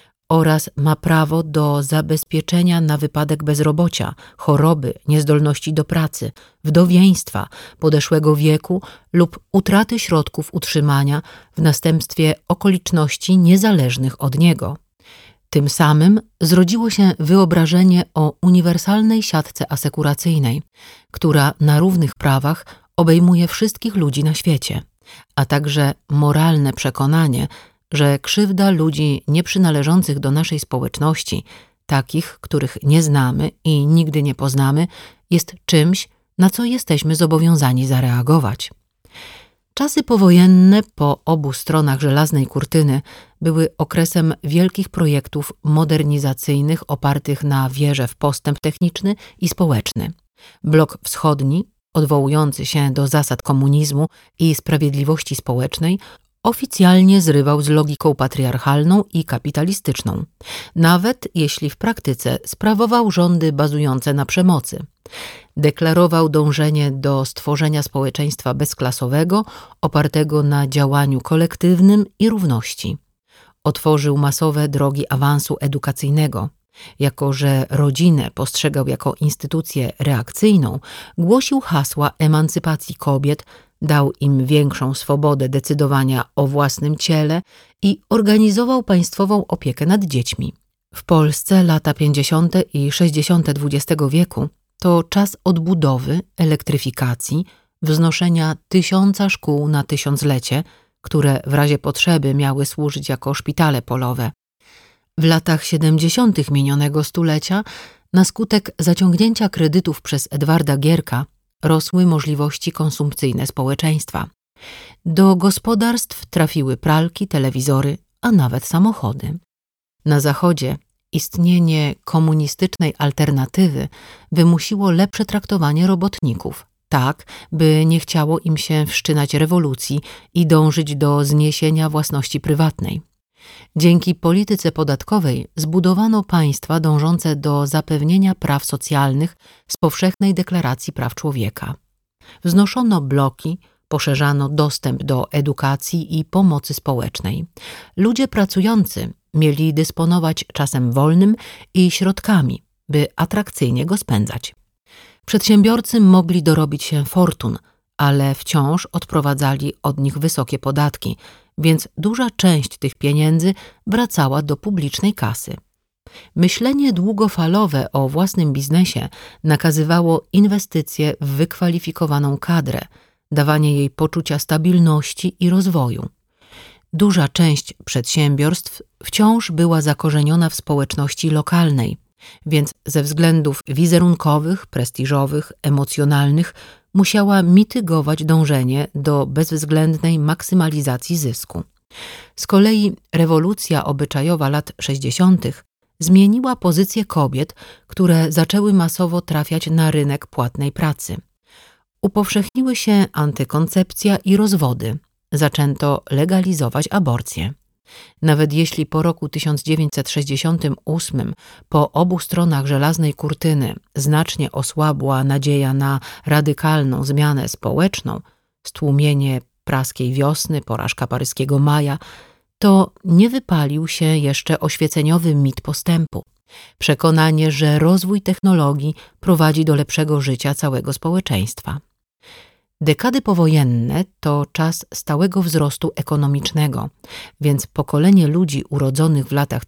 oraz ma prawo do zabezpieczenia na wypadek bezrobocia, choroby, niezdolności do pracy, wdowieństwa, podeszłego wieku lub utraty środków utrzymania w następstwie okoliczności niezależnych od niego. Tym samym zrodziło się wyobrażenie o uniwersalnej siatce asekuracyjnej, która na równych prawach obejmuje wszystkich ludzi na świecie, a także moralne przekonanie, że krzywda ludzi nieprzynależących do naszej społeczności, takich, których nie znamy i nigdy nie poznamy, jest czymś, na co jesteśmy zobowiązani zareagować. Czasy powojenne po obu stronach żelaznej kurtyny były okresem wielkich projektów modernizacyjnych opartych na wierze w postęp techniczny i społeczny. Blok wschodni, odwołujący się do zasad komunizmu i sprawiedliwości społecznej, oficjalnie zrywał z logiką patriarchalną i kapitalistyczną, nawet jeśli w praktyce sprawował rządy bazujące na przemocy. Deklarował dążenie do stworzenia społeczeństwa bezklasowego, opartego na działaniu kolektywnym i równości. Otworzył masowe drogi awansu edukacyjnego. Jako że rodzinę postrzegał jako instytucję reakcyjną, głosił hasła emancypacji kobiet, dał im większą swobodę decydowania o własnym ciele i organizował państwową opiekę nad dziećmi. W Polsce lata 50. i 60. XX wieku to czas odbudowy, elektryfikacji, wznoszenia 1000 szkół na tysiąclecie, które w razie potrzeby miały służyć jako szpitale polowe. W latach 70. minionego stulecia, na skutek zaciągnięcia kredytów przez Edwarda Gierka, rosły możliwości konsumpcyjne społeczeństwa. Do gospodarstw trafiły pralki, telewizory, a nawet samochody. Na Zachodzie istnienie komunistycznej alternatywy wymusiło lepsze traktowanie robotników, tak by nie chciało im się wszczynać rewolucji i dążyć do zniesienia własności prywatnej. Dzięki polityce podatkowej zbudowano państwa dążące do zapewnienia praw socjalnych z Powszechnej Deklaracji Praw Człowieka. Wznoszono bloki, poszerzano dostęp do edukacji i pomocy społecznej. Ludzie pracujący mieli dysponować czasem wolnym i środkami, by atrakcyjnie go spędzać. Przedsiębiorcy mogli dorobić się fortun, ale wciąż odprowadzali od nich wysokie podatki, więc duża część tych pieniędzy wracała do publicznej kasy. Myślenie długofalowe o własnym biznesie nakazywało inwestycje w wykwalifikowaną kadrę, dawanie jej poczucia stabilności i rozwoju. Duża część przedsiębiorstw wciąż była zakorzeniona w społeczności lokalnej, więc ze względów wizerunkowych, prestiżowych, emocjonalnych musiała mitygować dążenie do bezwzględnej maksymalizacji zysku. Z kolei rewolucja obyczajowa lat 60. zmieniła pozycję kobiet, które zaczęły masowo trafiać na rynek płatnej pracy. Upowszechniły się antykoncepcja i rozwody. Zaczęto legalizować aborcję. Nawet jeśli po roku 1968 po obu stronach żelaznej kurtyny znacznie osłabła nadzieja na radykalną zmianę społeczną, stłumienie praskiej wiosny, porażka paryskiego maja, to nie wypalił się jeszcze oświeceniowy mit postępu. Przekonanie, że rozwój technologii prowadzi do lepszego życia całego społeczeństwa. Dekady powojenne to czas stałego wzrostu ekonomicznego, więc pokolenie ludzi urodzonych w latach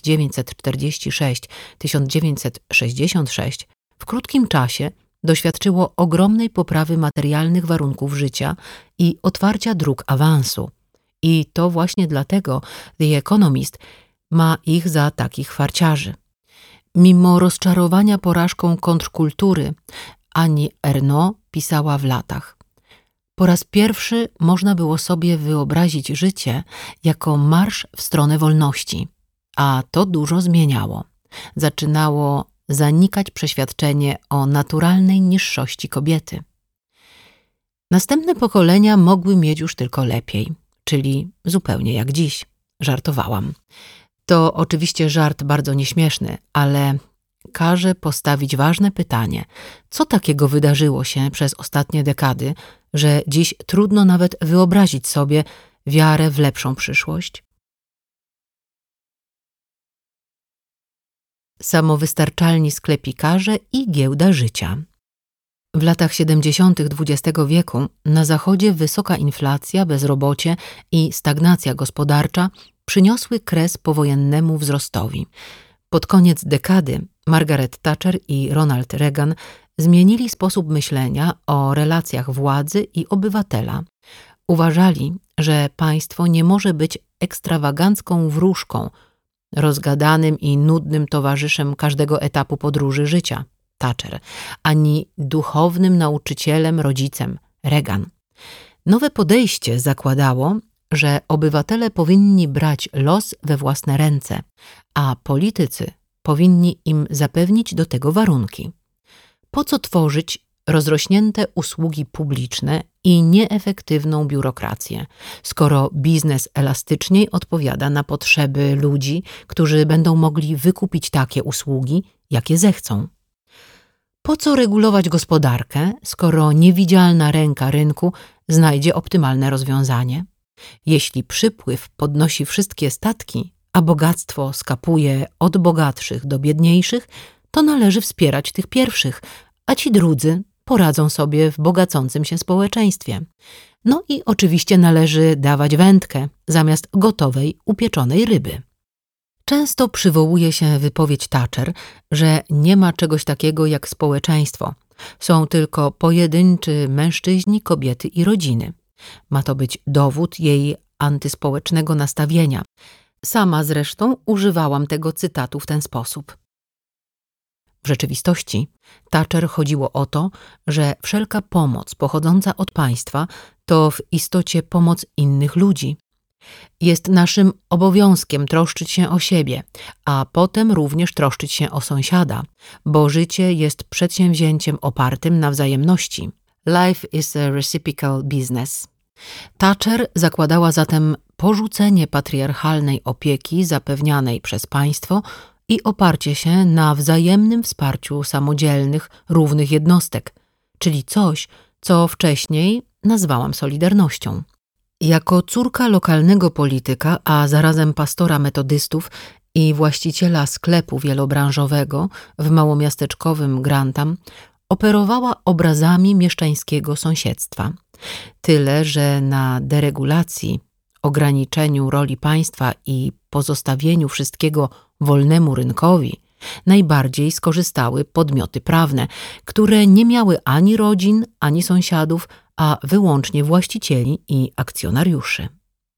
1946–1966 w krótkim czasie doświadczyło ogromnej poprawy materialnych warunków życia i otwarcia dróg awansu. I to właśnie dlatego The Economist ma ich za takich farciarzy. Mimo rozczarowania porażką kontrkultury, Annie Ernaux pisała w latach: po raz pierwszy można było sobie wyobrazić życie jako marsz w stronę wolności, a to dużo zmieniało. Zaczynało zanikać przeświadczenie o naturalnej niższości kobiety. Następne pokolenia mogły mieć już tylko lepiej, czyli zupełnie jak dziś. Żartowałam. To oczywiście żart bardzo nieśmieszny, ale każe postawić ważne pytanie. Co takiego wydarzyło się przez ostatnie dekady, że dziś trudno nawet wyobrazić sobie wiarę w lepszą przyszłość? Samowystarczalni sklepikarze i giełda życia. W latach 70. XX wieku na Zachodzie wysoka inflacja, bezrobocie i stagnacja gospodarcza przyniosły kres powojennemu wzrostowi. Pod koniec dekady Margaret Thatcher i Ronald Reagan zmienili sposób myślenia o relacjach władzy i obywatela. Uważali, że państwo nie może być ekstrawagancką wróżką, rozgadanym i nudnym towarzyszem każdego etapu podróży życia, Thatcher, ani duchownym nauczycielem, rodzicem, Reagan. Nowe podejście zakładało, że obywatele powinni brać los we własne ręce, a politycy powinni im zapewnić do tego warunki. Po co tworzyć rozrośnięte usługi publiczne i nieefektywną biurokrację, skoro biznes elastyczniej odpowiada na potrzeby ludzi, którzy będą mogli wykupić takie usługi, jakie zechcą? Po co regulować gospodarkę, skoro niewidzialna ręka rynku znajdzie optymalne rozwiązanie? Jeśli przypływ podnosi wszystkie statki, a bogactwo skapuje od bogatszych do biedniejszych, to należy wspierać tych pierwszych, a ci drudzy poradzą sobie w bogacącym się społeczeństwie. No i oczywiście należy dawać wędkę zamiast gotowej, upieczonej ryby. Często przywołuje się wypowiedź Thatcher, że nie ma czegoś takiego jak społeczeństwo. Są tylko pojedynczy mężczyźni, kobiety i rodziny. Ma to być dowód jej antyspołecznego nastawienia. Sama zresztą używałam tego cytatu w ten sposób. W rzeczywistości Thatcher chodziło o to, że wszelka pomoc pochodząca od państwa to w istocie pomoc innych ludzi. Jest naszym obowiązkiem troszczyć się o siebie, a potem również troszczyć się o sąsiada, bo życie jest przedsięwzięciem opartym na wzajemności. Life is a reciprocal business. Thatcher zakładała zatem porzucenie patriarchalnej opieki zapewnianej przez państwo i oparcie się na wzajemnym wsparciu samodzielnych, równych jednostek, czyli coś, co wcześniej nazwałam solidarnością. Jako córka lokalnego polityka, a zarazem pastora metodystów, i właściciela sklepu wielobranżowego w małomiasteczkowym Grantham operowała obrazami mieszczańskiego sąsiedztwa. Tyle, że na deregulacji, ograniczeniu roli państwa i pozostawieniu wszystkiego wolnemu rynkowi najbardziej skorzystały podmioty prawne, które nie miały ani rodzin, ani sąsiadów, a wyłącznie właścicieli i akcjonariuszy.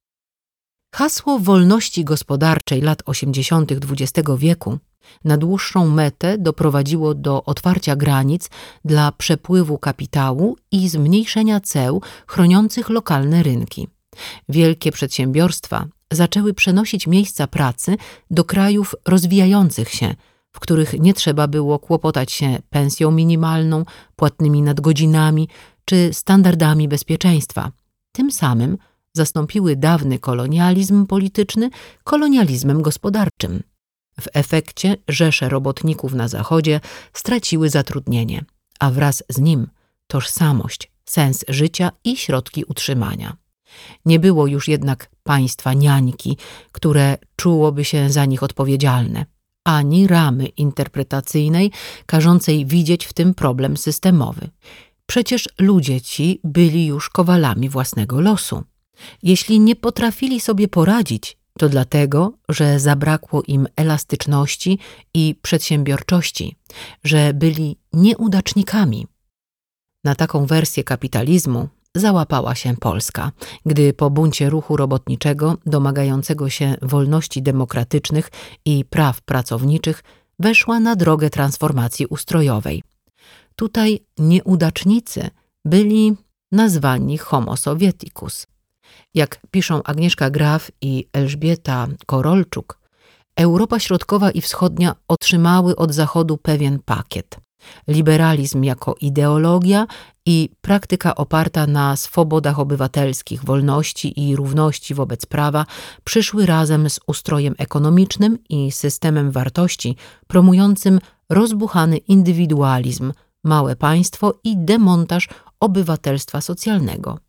Hasło wolności gospodarczej lat 80. XX wieku na dłuższą metę doprowadziło do otwarcia granic dla przepływu kapitału i zmniejszenia ceł chroniących lokalne rynki. Wielkie przedsiębiorstwa zaczęły przenosić miejsca pracy do krajów rozwijających się, w których nie trzeba było kłopotać się pensją minimalną, płatnymi nadgodzinami czy standardami bezpieczeństwa. Tym samym zastąpiły dawny kolonializm polityczny kolonializmem gospodarczym. W efekcie rzesze robotników na Zachodzie straciły zatrudnienie, a wraz z nim tożsamość, sens życia i środki utrzymania. Nie było już jednak państwa niańki, które czułoby się za nich odpowiedzialne, ani ramy interpretacyjnej każącej widzieć w tym problem systemowy. Przecież ludzie ci byli już kowalami własnego losu. Jeśli nie potrafili sobie poradzić, to dlatego, że zabrakło im elastyczności i przedsiębiorczości, że byli nieudacznikami. Na taką wersję kapitalizmu załapała się Polska, gdy po buncie ruchu robotniczego domagającego się wolności demokratycznych i praw pracowniczych weszła na drogę transformacji ustrojowej. Tutaj nieudacznicy byli nazwani homo sovieticus. Jak piszą Agnieszka Graf i Elżbieta Korolczuk, Europa Środkowa i Wschodnia otrzymały od Zachodu pewien pakiet. Liberalizm jako ideologia i praktyka oparta na swobodach obywatelskich, wolności i równości wobec prawa przyszły razem z ustrojem ekonomicznym i systemem wartości promującym rozbuchany indywidualizm, małe państwo i demontaż obywatelstwa socjalnego.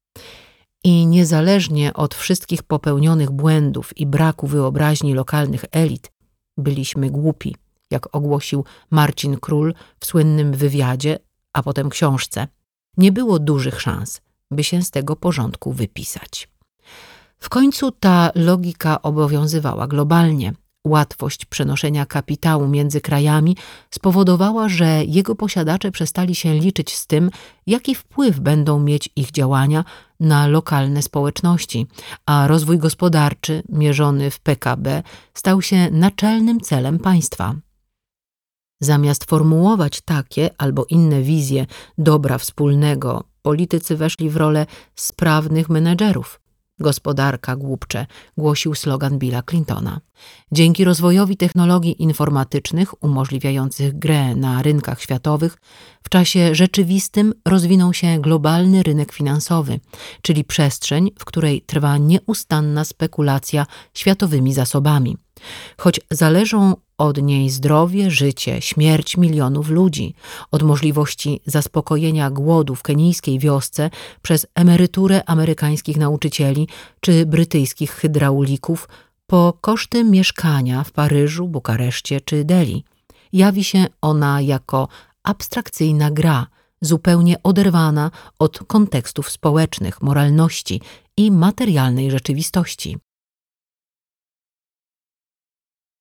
I niezależnie od wszystkich popełnionych błędów i braku wyobraźni lokalnych elit, byliśmy głupi, jak ogłosił Marcin Król w słynnym wywiadzie, a potem książce. Nie było dużych szans, by się z tego porządku wypisać. W końcu ta logika obowiązywała globalnie. Łatwość przenoszenia kapitału między krajami spowodowała, że jego posiadacze przestali się liczyć z tym, jaki wpływ będą mieć ich działania na lokalne społeczności, a rozwój gospodarczy, mierzony w PKB, stał się naczelnym celem państwa. Zamiast formułować takie albo inne wizje dobra wspólnego, politycy weszli w rolę sprawnych menedżerów. Gospodarka, głupcze, głosił slogan Billa Clintona. Dzięki rozwojowi technologii informatycznych umożliwiających grę na rynkach światowych, w czasie rzeczywistym rozwinął się globalny rynek finansowy, czyli przestrzeń, w której trwa nieustanna spekulacja światowymi zasobami. Choć zależą od niej zdrowie, życie, śmierć milionów ludzi, od możliwości zaspokojenia głodu w kenijskiej wiosce przez emeryturę amerykańskich nauczycieli czy brytyjskich hydraulików, po koszty mieszkania w Paryżu, Bukareszcie czy Delhi. Jawi się ona jako abstrakcyjna gra, zupełnie oderwana od kontekstów społecznych, moralności i materialnej rzeczywistości.